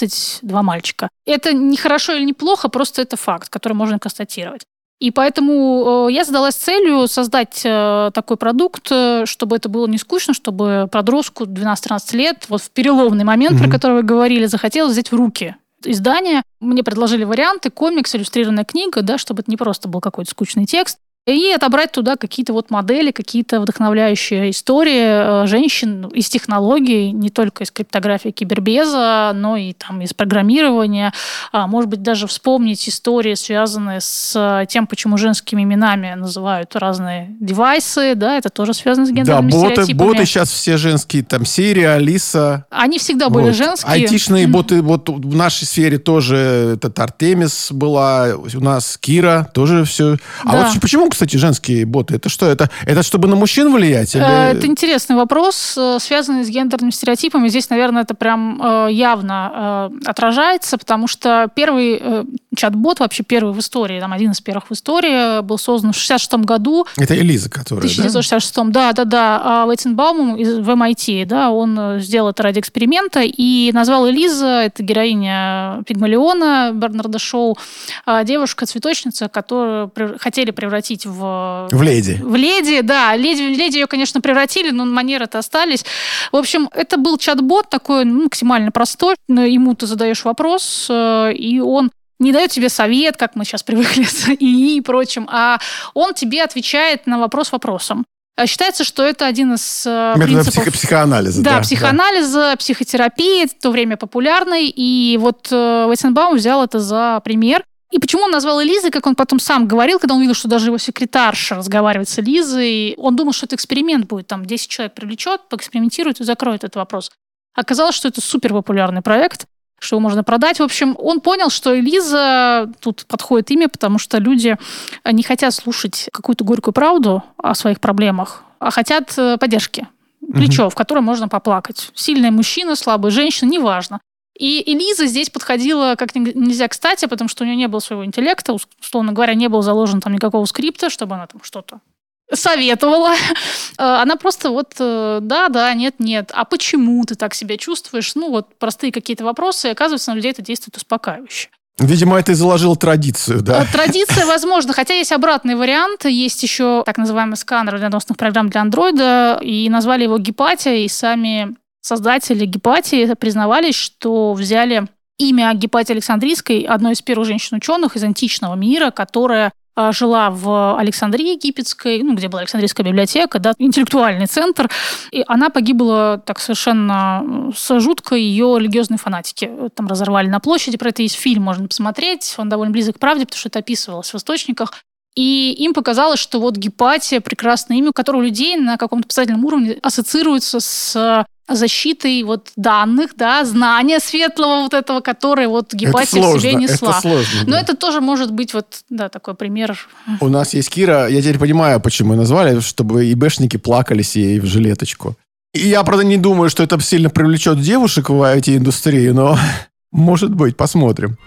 22 мальчика. Это не хорошо или не плохо, просто это факт, который можно констатировать. И поэтому я задалась целью создать такой продукт, чтобы это было не скучно, чтобы подростку 12-13 лет, вот в переломный момент, про который вы говорили, захотелось взять в руки издание. Мне предложили варианты: комикс, иллюстрированная книга, да, чтобы это не просто был какой-то скучный текст, и отобрать туда какие-то вот модели, какие-то вдохновляющие истории женщин из технологий, не только из криптографии кибербеза, но и там из программирования. Может быть, даже вспомнить истории, связанные с тем, почему женскими именами называют разные девайсы, да, это тоже связано с гендерными стереотипами. Боты сейчас все женские, там Сири, Алиса. Они всегда были женские. Айтишные боты, вот в нашей сфере тоже, это Артемис была, у нас Кира, тоже все. А да. вот почему, кстати, женские боты? Это что? Это чтобы на мужчин влиять? Или... Это интересный вопрос, связанный с гендерными стереотипами. Здесь, наверное, это прям явно отражается, потому что первый чат-бот, вообще первый в истории, там один из первых в истории, был создан в 1966 году. Это Элиза, которая, 1966, да. Вейтенбаумом в MIT, да, он сделал это ради эксперимента и назвал Элиза, это героиня Пигмалиона Бернарда Шоу, девушка-цветочница, которую хотели превратить в леди. В леди, да. Леди ее, конечно, превратили, но манеры-то остались. В общем, это был чат-бот такой максимально простой. Ему ты задаешь вопрос, и он не дает тебе совет, как мы сейчас привыкли с ИИ и прочим, а он тебе отвечает на вопрос вопросом. Считается, что это один из принципов психоанализа. Да, психоанализа, психотерапии, в то время популярной. И вот Вейтенбаум взял это за пример. И почему он назвал Элизой, как он потом сам говорил, когда он увидел, что даже его секретарша разговаривает с Элизой, он думал, что это эксперимент будет, там 10 человек привлечет, поэкспериментирует и закроет этот вопрос. Оказалось, что это суперпопулярный проект, что его можно продать. В общем, он понял, что Элиза, тут подходит имя, потому что люди не хотят слушать какую-то горькую правду о своих проблемах, а хотят поддержки, плечо, в котором можно поплакать. Сильный мужчина, слабая женщина, неважно. И Элиза здесь подходила как нельзя кстати, потому что у нее не было своего интеллекта, условно говоря, не был заложен там никакого скрипта, чтобы она там что-то советовала. Она просто вот да, нет. А почему ты так себя чувствуешь? Ну вот простые какие-то вопросы, и оказывается, на людей это действует успокаивающе. Видимо, это и заложил традицию, да? Традиция, возможно. Хотя есть обратный вариант. Есть еще так называемый сканер вредоносных программ для андроида, и назвали его Гипатия, и сами создатели Гипатии признавались, что взяли имя Гипатии Александрийской, одной из первых женщин-ученых из античного мира, которая жила в Александрии египетской, где была Александрийская библиотека, да, интеллектуальный центр, и она погибла так совершенно с жуткой ее религиозной фанатики. Там разорвали на площади, про это есть фильм, можно посмотреть, он довольно близок к правде, потому что это описывалось в источниках. И им показалось, что вот Гипатия – прекрасное имя, которое у людей на каком-то подсознательном уровне ассоциируется с защитой вот данных, да, знания светлого вот этого, которое вот Гипатия в себе несла. Это сложно, но да. это тоже может быть вот, да, такой пример. У нас есть Кира, я теперь понимаю, почему ее назвали, чтобы ИБшники плакались ей в жилеточку. И я, правда, не думаю, что это сильно привлечет девушек в IT-индустрии, но может быть, посмотрим.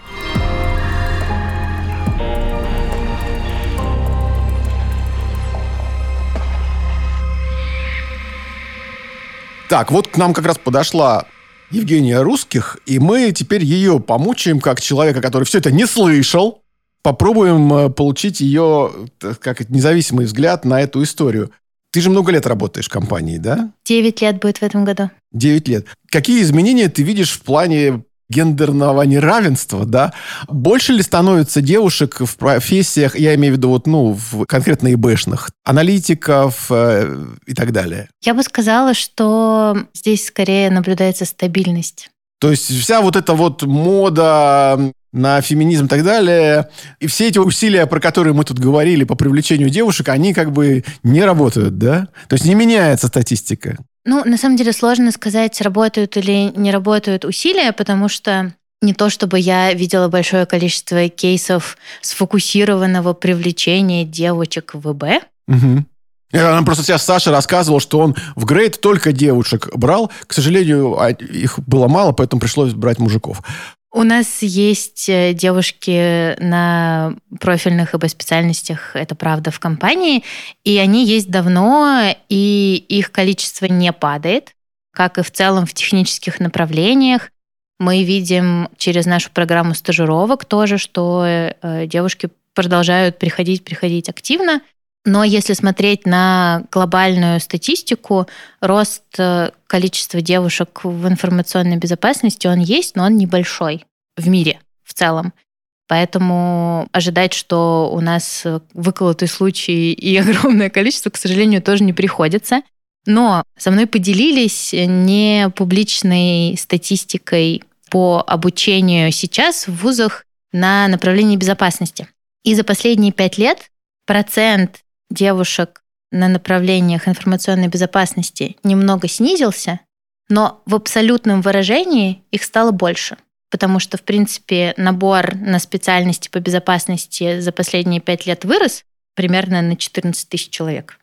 Так, вот к нам как раз подошла Евгения Русских, и мы теперь ее помучаем как человека, который все это не слышал. Попробуем получить ее как независимый взгляд на эту историю. Ты же много лет работаешь в компании, да? 9 лет будет в этом году. 9 лет. Какие изменения ты видишь в плане гендерного неравенства, да? Больше ли становится девушек в профессиях, я имею в виду в конкретно ИБшных, аналитиков и так далее? Я бы сказала, что здесь скорее наблюдается стабильность. То есть вся эта мода на феминизм и так далее, и все эти усилия, про которые мы тут говорили по привлечению девушек, они не работают, да? То есть не меняется статистика. На самом деле сложно сказать, работают или не работают усилия, потому что не то чтобы я видела большое количество кейсов сфокусированного привлечения девочек в ИБ. Угу. Нам просто сейчас Саша рассказывал, что он в грейд только девушек брал. К сожалению, их было мало, поэтому пришлось брать мужиков. У нас есть девушки на профильных ИБ-специальностях, это правда, в компании, и они есть давно, и их количество не падает, как и в целом в технических направлениях. Мы видим через нашу программу стажировок тоже, что девушки продолжают приходить активно. Но если смотреть на глобальную статистику, рост количества девушек в информационной безопасности, он есть, но он небольшой в мире в целом. Поэтому ожидать, что у нас выколотый случай и огромное количество, к сожалению, тоже не приходится. Но со мной поделились не публичной статистикой по обучению сейчас в вузах на направлении безопасности. И за последние 5 лет процент девушек на направлениях информационной безопасности немного снизился, но в абсолютном выражении их стало больше. Потому что, в принципе, набор на специальности по безопасности за последние 5 лет вырос примерно на 14 тысяч человек.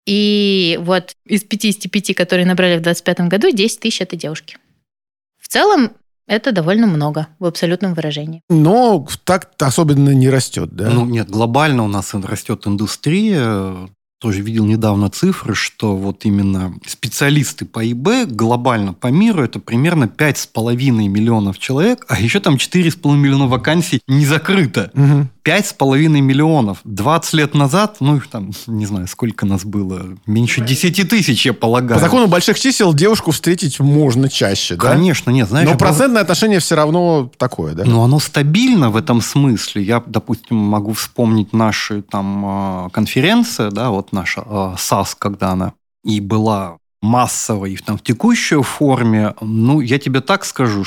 И из 55, которые набрали в 2025 году, 10 тысяч – это девушки. В целом, это довольно много в абсолютном выражении. Но так особенно не растет, да? Нет, глобально у нас растет индустрия. Тоже видел недавно цифры, что именно специалисты по ИБ глобально по миру это примерно 5,5 миллионов человек, а еще там 4,5 миллиона вакансий не закрыто. Угу. 5,5 миллионов. 20 лет назад, не знаю, сколько нас было, меньше 10 тысяч, я полагаю. По закону больших чисел девушку встретить можно чаще, да? Конечно, нет. Знаешь, но процентное отношение все равно такое, да? Оно стабильно в этом смысле. Я, допустим, могу вспомнить наши конференции, да, наша SAS, когда она и была массовой в текущей форме, я тебе так скажу,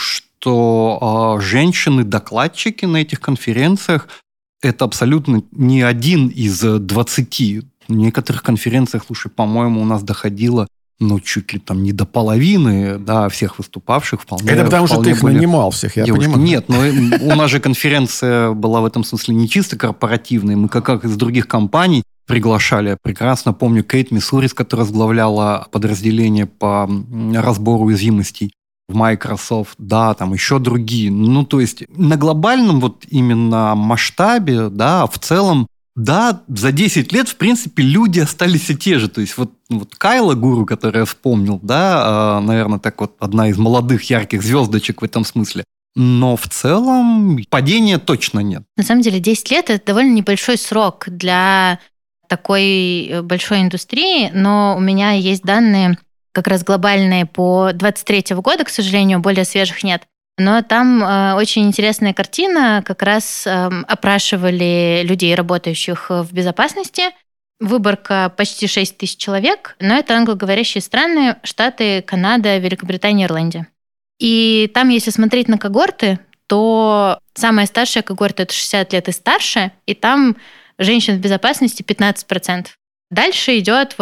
что женщины-докладчики на этих конференциях это абсолютно не один из 20. В некоторых конференциях, слушай, по-моему, у нас доходило чуть ли не до половины, да, всех выступавших вполне. Это потому, что ты их нанимал всех, я девушки. Понимаю. Нет, но у нас же конференция была в этом смысле не чисто корпоративной. Мы, как из других компаний, приглашали. Я прекрасно помню Кейт Миссурис, которая возглавляла подразделение по разбору уязвимостей в Microsoft, да, там еще другие. То есть на глобальном именно масштабе, да, в целом, да, за 10 лет, в принципе, люди остались и те же. То есть Кайла Гуру, которую я вспомнил, да, наверное, одна из молодых ярких звездочек в этом смысле. Но в целом падения точно нет. На самом деле 10 лет – это довольно небольшой срок для такой большой индустрии, но у меня есть данные как раз глобальные по 2023 года, к сожалению, более свежих нет. Но там очень интересная картина, как раз опрашивали людей, работающих в безопасности. Выборка почти 6 тысяч человек, но это англоговорящие страны, Штаты, Канада, Великобритания, Ирландия. И там, если смотреть на когорты, то самая старшая когорта – это 60 лет и старше, и там женщин в безопасности 15%. Дальше идет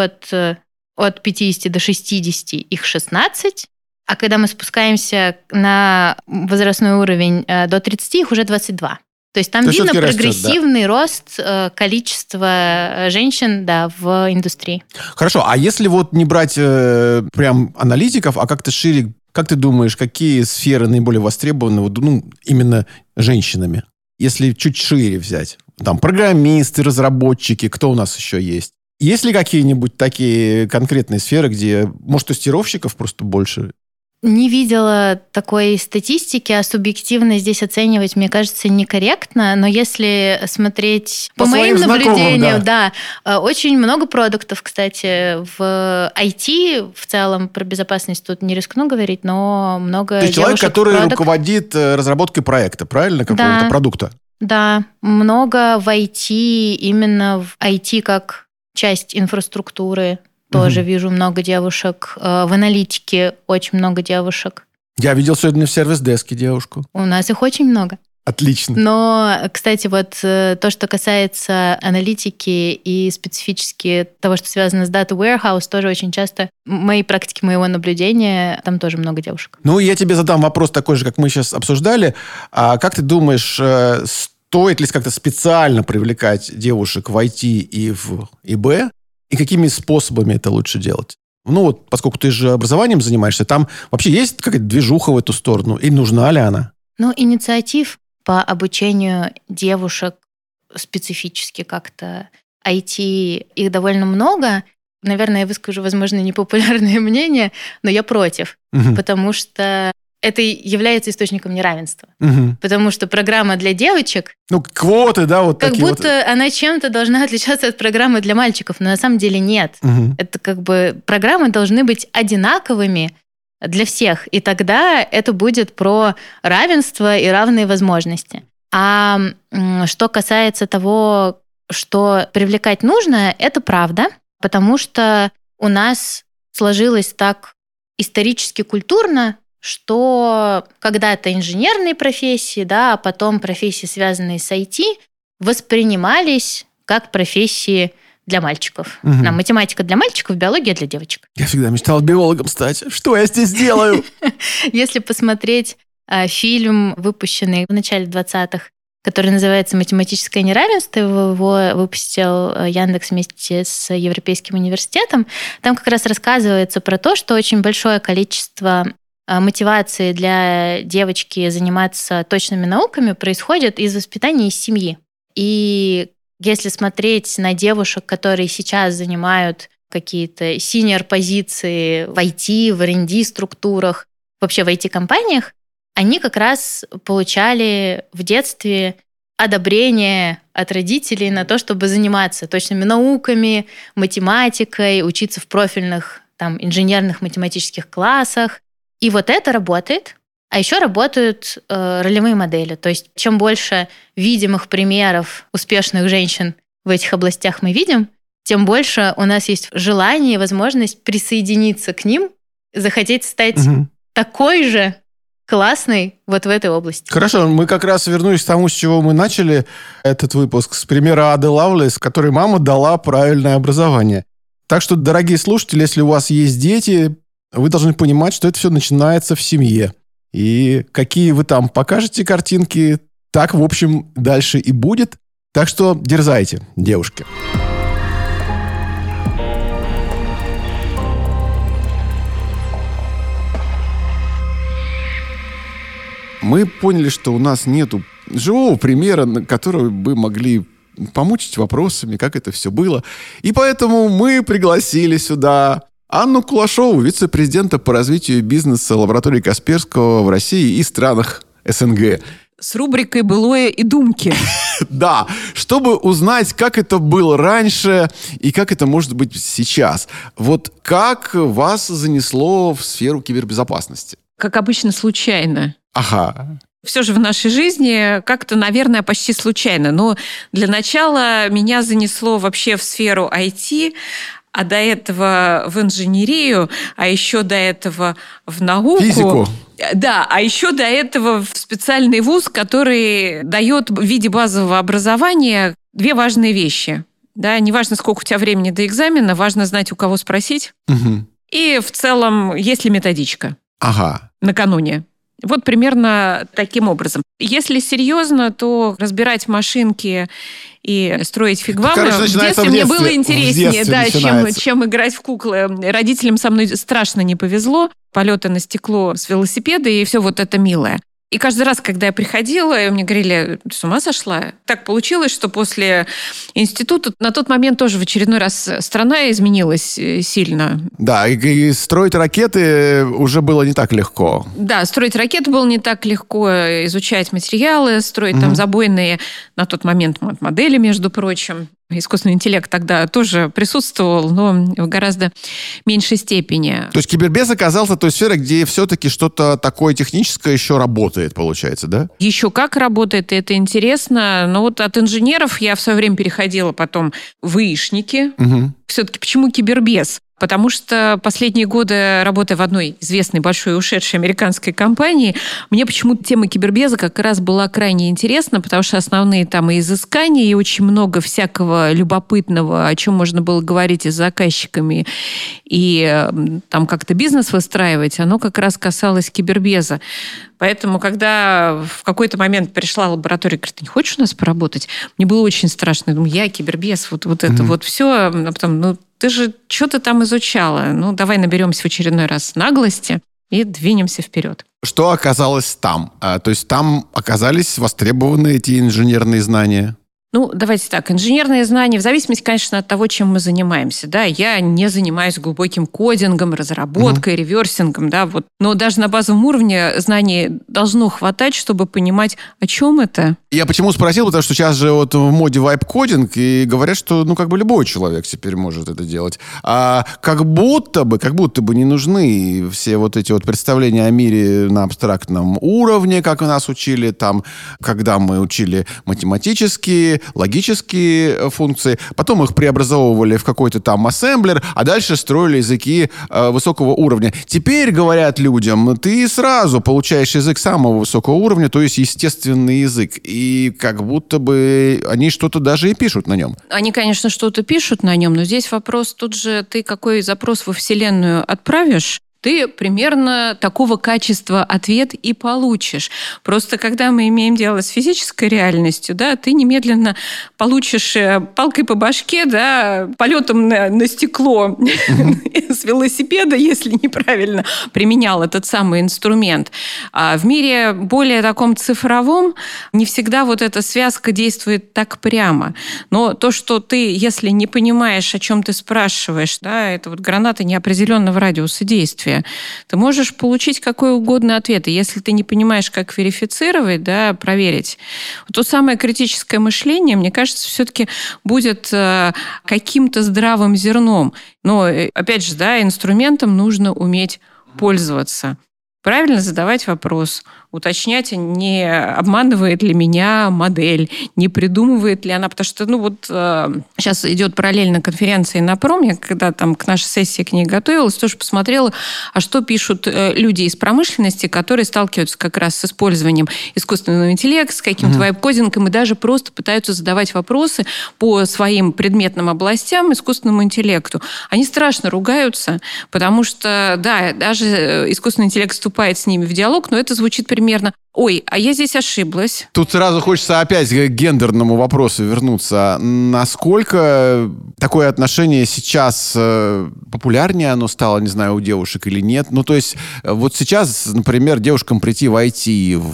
от 50 до 60 их 16%, а когда мы спускаемся на возрастной уровень до 30, их уже 22%. То есть там видно прогрессивный рост количества женщин, да, в индустрии. Хорошо, а если не брать прям аналитиков, а как-то шире, как ты думаешь, какие сферы наиболее востребованы именно женщинами? Если чуть шире взять. Там программисты, разработчики, кто у нас еще есть? Есть ли какие-нибудь такие конкретные сферы, где, может, тестировщиков просто больше? Не видела такой статистики, а субъективно здесь оценивать, мне кажется, некорректно. Но если смотреть по моим наблюдениям, да, очень много продуктов, кстати, в IT в целом, про безопасность тут не рискну говорить, но много девушек. Ты человек, который руководит разработкой проекта, правильно, какого-то продукта? Да, много в IT, именно в IT как часть инфраструктуры. Тоже вижу много девушек. В аналитике очень много девушек. Я видел сегодня в сервис-деске девушку. У нас их очень много. Отлично. Но, кстати, вот то, что касается аналитики и специфически того, что связано с Data Warehouse, тоже очень часто в моей практике, моего наблюдения, там тоже много девушек. Ну, я тебе задам вопрос такой же, как мы сейчас обсуждали. А как ты думаешь, стоит ли как-то специально привлекать девушек в IT и в ИБ? И какими способами это лучше делать? Ну вот, поскольку ты же образованием занимаешься, там вообще есть какая-то движуха в эту сторону? И нужна ли она? Ну, инициатив по обучению девушек специфически как-то IT, их довольно много. Наверное, я выскажу, возможно, непопулярное мнение, но я против, потому что это является источником неравенства. Потому что программа для девочек... Ну, квоты, да, вот как такие вот. Как будто она чем-то должна отличаться от программы для мальчиков, но на самом деле нет. Это как бы программы должны быть одинаковыми для всех, и тогда это будет про равенство и равные возможности. А что касается того, что привлекать нужно, это правда, потому что у нас сложилось так исторически культурно, что когда-то инженерные профессии, да, а потом профессии, связанные с IT, воспринимались как профессии для мальчиков. Математика для мальчиков, биология для девочек. Я всегда мечтал биологом стать. Что я здесь делаю? Если посмотреть фильм, выпущенный в начале 20-х, который называется «Математическое неравенство», его выпустил Яндекс вместе с Европейским университетом, там как раз рассказывается про то, что очень большое количество мотивации для девочки заниматься точными науками происходит из воспитания из семьи. И если смотреть на девушек, которые сейчас занимают какие-то синьор-позиции в IT, в R&D структурах, вообще в IT-компаниях, они как раз получали в детстве одобрение от родителей на то, чтобы заниматься точными науками, математикой, учиться в профильных там, инженерных математических классах. И вот это работает. А еще работают ролевые модели. То есть чем больше видимых примеров успешных женщин в этих областях мы видим, тем больше у нас есть желание и возможность присоединиться к ним, захотеть стать такой же классной вот в этой области. Хорошо, мы как раз вернулись к тому, с чего мы начали этот выпуск, с примера Ады Лавлес, которой мама дала правильное образование. Так что, дорогие слушатели, если у вас есть дети, вы должны понимать, что это все начинается в семье. И какие вы там покажете картинки, так, в общем, дальше и будет. Так что дерзайте, девушки. Мы поняли, что у нас нету живого примера, на которого бы могли помучить вопросами, как это все было. И поэтому мы пригласили сюда Анну Кулашову, вице-президента по развитию бизнеса лаборатории Касперского в России и странах СНГ. С рубрикой «Былое и думки». Да, чтобы узнать, как это было раньше и как это может быть сейчас. Вот как вас занесло в сферу кибербезопасности? Как обычно, случайно. Ага. Все же в нашей жизни как-то, наверное, почти случайно. Но для начала меня занесло вообще в сферу IT, а до этого в инженерию, а еще до этого в науку. Физику. Да, а еще до этого в специальный вуз, который дает в виде базового образования две важные вещи. Да, неважно, сколько у тебя времени до экзамена, важно знать, у кого спросить. И в целом, есть ли методичка накануне. Вот примерно таким образом. Если серьезно, то разбирать машинки и строить фигвамы в детстве мне было интереснее, чем играть в куклы. Родителям со мной страшно не повезло. Полеты на стекло с велосипеда и все вот это милое. И каждый раз, когда я приходила, и мне говорили, ты с ума сошла? Так получилось, что после института на тот момент тоже в очередной раз страна изменилась сильно. Да, и строить ракеты уже было не так легко. Да, строить ракеты было не так легко, изучать материалы, строить там забойные на тот момент модели, между прочим. Искусственный интеллект тогда тоже присутствовал, но в гораздо меньшей степени. То есть кибербез оказался той сферой, где все-таки что-то такое техническое еще работает, получается, да? Еще как работает, и это интересно. Но вот от инженеров я в свое время переходила потом в ИИшники. Все-таки почему кибербез? Потому что последние годы, работая в одной известной большой ушедшей американской компании, мне почему-то тема кибербеза как раз была крайне интересна, потому что основные там и изыскания, и очень много всякого любопытного, о чем можно было говорить и с заказчиками, и там как-то бизнес выстраивать, оно как раз касалось кибербеза. Поэтому, когда в какой-то момент пришла лаборатория, говорит, ты не хочешь у нас поработать? Мне было очень страшно. Я думаю, я кибербез, вот это вот все. А потом, ты же что-то там изучала. Давай наберемся в очередной раз наглости и двинемся вперед. Что оказалось там? То есть там оказались востребованы эти инженерные знания? Давайте так. Инженерные знания, в зависимости, конечно, от того, чем мы занимаемся. Да, я не занимаюсь глубоким кодингом, разработкой, реверсингом. Да, вот. Но даже на базовом уровне знаний должно хватать, чтобы понимать, о чем это. Я почему спросил, потому что сейчас же вот в моде вайп-кодинг, и говорят, что любой человек теперь может это делать. А как будто бы не нужны все вот эти вот представления о мире на абстрактном уровне, как нас учили там, когда мы учили математические, логические функции, потом их преобразовывали в какой-то там ассемблер, а дальше строили языки высокого уровня. Теперь говорят людям, ты сразу получаешь язык самого высокого уровня, то есть естественный язык. И как будто бы они что-то даже и пишут на нем. Они, конечно, что-то пишут на нем, но здесь вопрос, тут же ты какой запрос во Вселенную отправишь, ты примерно такого качества ответ и получишь. Просто когда мы имеем дело с физической реальностью, да, ты немедленно получишь палкой по башке, да, полетом на стекло с велосипеда, если неправильно применял этот самый инструмент. А в мире более таком цифровом не всегда вот эта связка действует так прямо. Но то, что ты, если не понимаешь, о чем ты спрашиваешь, да, это вот граната неопределенного радиуса действия, ты можешь получить какой угодно ответ. И если ты не понимаешь, как верифицировать, да, проверить, то самое критическое мышление, мне кажется, все-таки будет каким-то здравым зерном. Но, опять же, да, инструментом нужно уметь пользоваться. Правильно задавать вопрос, уточнять, не обманывает ли меня модель, не придумывает ли она, потому что, сейчас идет параллельно конференция «Иннопром», я когда там к нашей сессии к ней готовилась, тоже посмотрела, а что пишут люди из промышленности, которые сталкиваются как раз с использованием искусственного интеллекта, с каким-то вайп-кодингом и даже просто пытаются задавать вопросы по своим предметным областям искусственному интеллекту. Они страшно ругаются, потому что, да, даже искусственный интеллект вступает с ними в диалог, но это звучит примерно: ой, а я здесь ошиблась. Тут сразу хочется опять к гендерному вопросу вернуться. Насколько такое отношение сейчас популярнее оно стало, не знаю, у девушек или нет? То есть вот сейчас, например, девушкам прийти в IT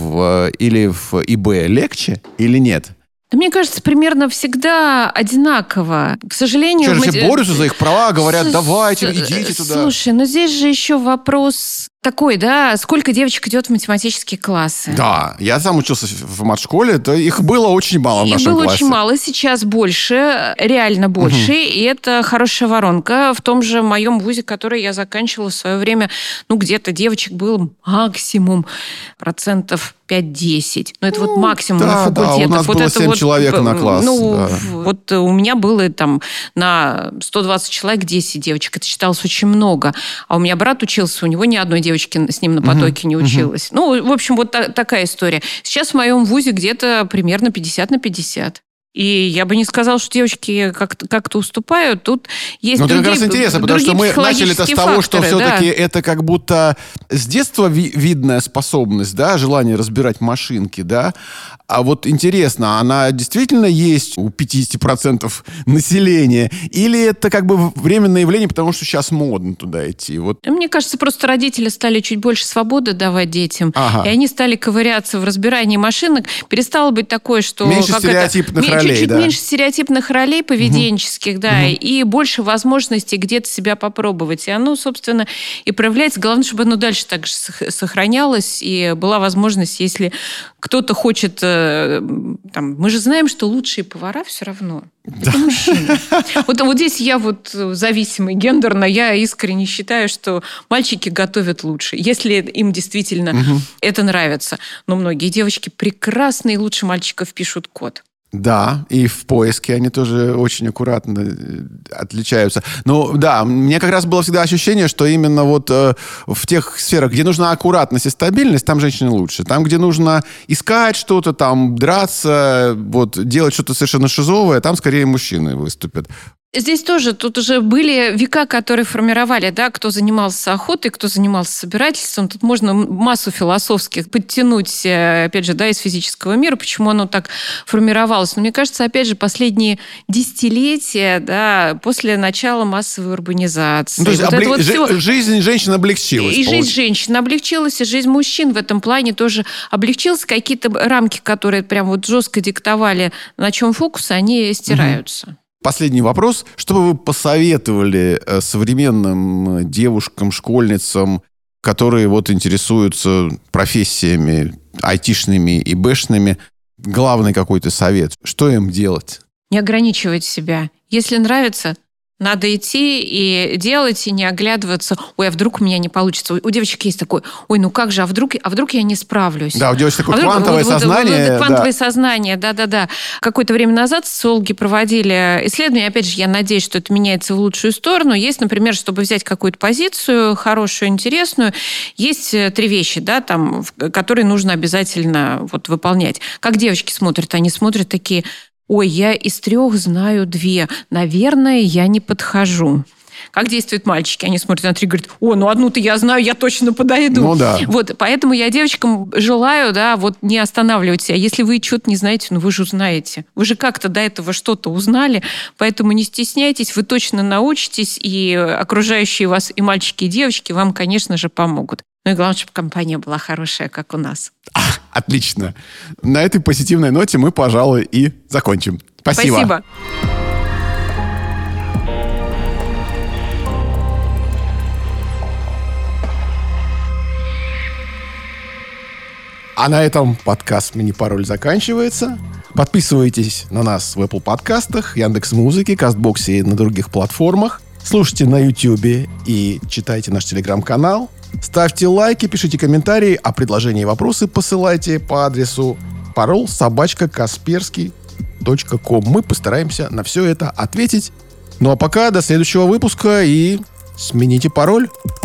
или в ИБ легче или нет? Да, мне кажется, примерно всегда одинаково. К сожалению... Все борются за их права, говорят, давайте, идите туда. Слушай, здесь же еще вопрос такой, да, сколько девочек идет в математические классы? Да, я сам учился в матшколе, то их было очень мало в нашем классе. Их было очень мало, сейчас больше, реально больше, и это хорошая воронка. В том же моем вузе, который я заканчивала в свое время, где-то девочек было максимум 5-10%. Это вот максимум на факультетах. Да, у нас было 7 человек на класс. Вот у меня было там на 120 человек 10 девочек. Это считалось очень много. А у меня брат учился, у него ни одной девочки с ним на потоке не училась. В общем, вот такая история. Сейчас в моем вузе где-то примерно 50/50. И я бы не сказала, что девочки как-то уступают. Тут есть другие, это как раз интересно, потому что мы начали-то с того, что все-таки это как будто с детства видная способность, да, желание разбирать машинки, да. А вот интересно, она действительно есть у 50% населения? Или это как бы временное явление, потому что сейчас модно туда идти? Вот. Мне кажется, просто родители стали чуть больше свободы давать детям, и они стали ковыряться в разбирании машинок. Перестало быть такое, что... Меньше стереотипных ролей, чуть-чуть да. меньше стереотипных ролей поведенческих, и больше возможностей где-то себя попробовать. И оно, собственно, и проявляется. Главное, чтобы оно дальше так же сохранялось, и была возможность, если кто-то хочет... мы же знаем, что лучшие повара все равно это мужчины. Вот здесь я зависимый гендерно, я искренне считаю, что мальчики готовят лучше, если им действительно это нравится. Но многие девочки прекрасно и лучше мальчиков пишут код. Да, и в поиске они тоже очень аккуратно отличаются. Но да, мне как раз было всегда ощущение, что именно в тех сферах, где нужна аккуратность и стабильность, там женщины лучше. Там, где нужно искать что-то, там драться, делать что-то совершенно шизовое, там скорее мужчины выступят. Здесь тоже, тут уже были века, которые формировали, кто занимался охотой, кто занимался собирательством. Тут можно массу философских подтянуть, опять же, из физического мира, почему оно так формировалось. Но мне кажется, опять же, последние десятилетия, после начала массовой урбанизации. То есть жизнь женщин облегчилась. И жизнь женщин облегчилась, и жизнь мужчин в этом плане тоже облегчилась. Какие-то рамки, которые прям жестко диктовали, на чем фокус, они стираются. Последний вопрос. Что бы вы посоветовали современным девушкам, школьницам, которые интересуются профессиями айтишными и бэшными? Главный какой-то совет. Что им делать? Не ограничивать себя. Если нравится, надо идти и делать, и не оглядываться. Ой, а вдруг у меня не получится? У девочек есть такой, как же, а вдруг я не справлюсь? Да, у девочек такое квантовое сознание. Квантовое сознание, да. Какое-то время назад социологи проводили исследования. Опять же, я надеюсь, что это меняется в лучшую сторону. Есть, например, чтобы взять какую-то позицию хорошую, интересную, есть 3 вещи, которые нужно обязательно выполнять. Как девочки смотрят? Они смотрят такие... Ой, я из 3 знаю 2. Наверное, я не подхожу. Как действуют мальчики? Они смотрят на 3 и говорят, одну-то я знаю, я точно подойду. Ну да. Поэтому я девочкам желаю, не останавливать себя. Если вы что-то не знаете, вы же узнаете. Вы же как-то до этого что-то узнали, поэтому не стесняйтесь, вы точно научитесь, и окружающие вас и мальчики, и девочки вам, конечно же, помогут. Ну и главное, чтобы компания была хорошая, как у нас. Отлично. На этой позитивной ноте мы, пожалуй, и закончим. Спасибо. А на этом подкаст «Мини-пароль» заканчивается. Подписывайтесь на нас в Apple подкастах, Яндекс.Музыке, Кастбоксе и на других платформах. Слушайте на YouTube и читайте наш телеграм-канал. Ставьте лайки, пишите комментарии, а предложения и вопросы посылайте по адресу parol@kaspersky.com. Мы постараемся на все это ответить. Ну а пока до следующего выпуска и смените пароль.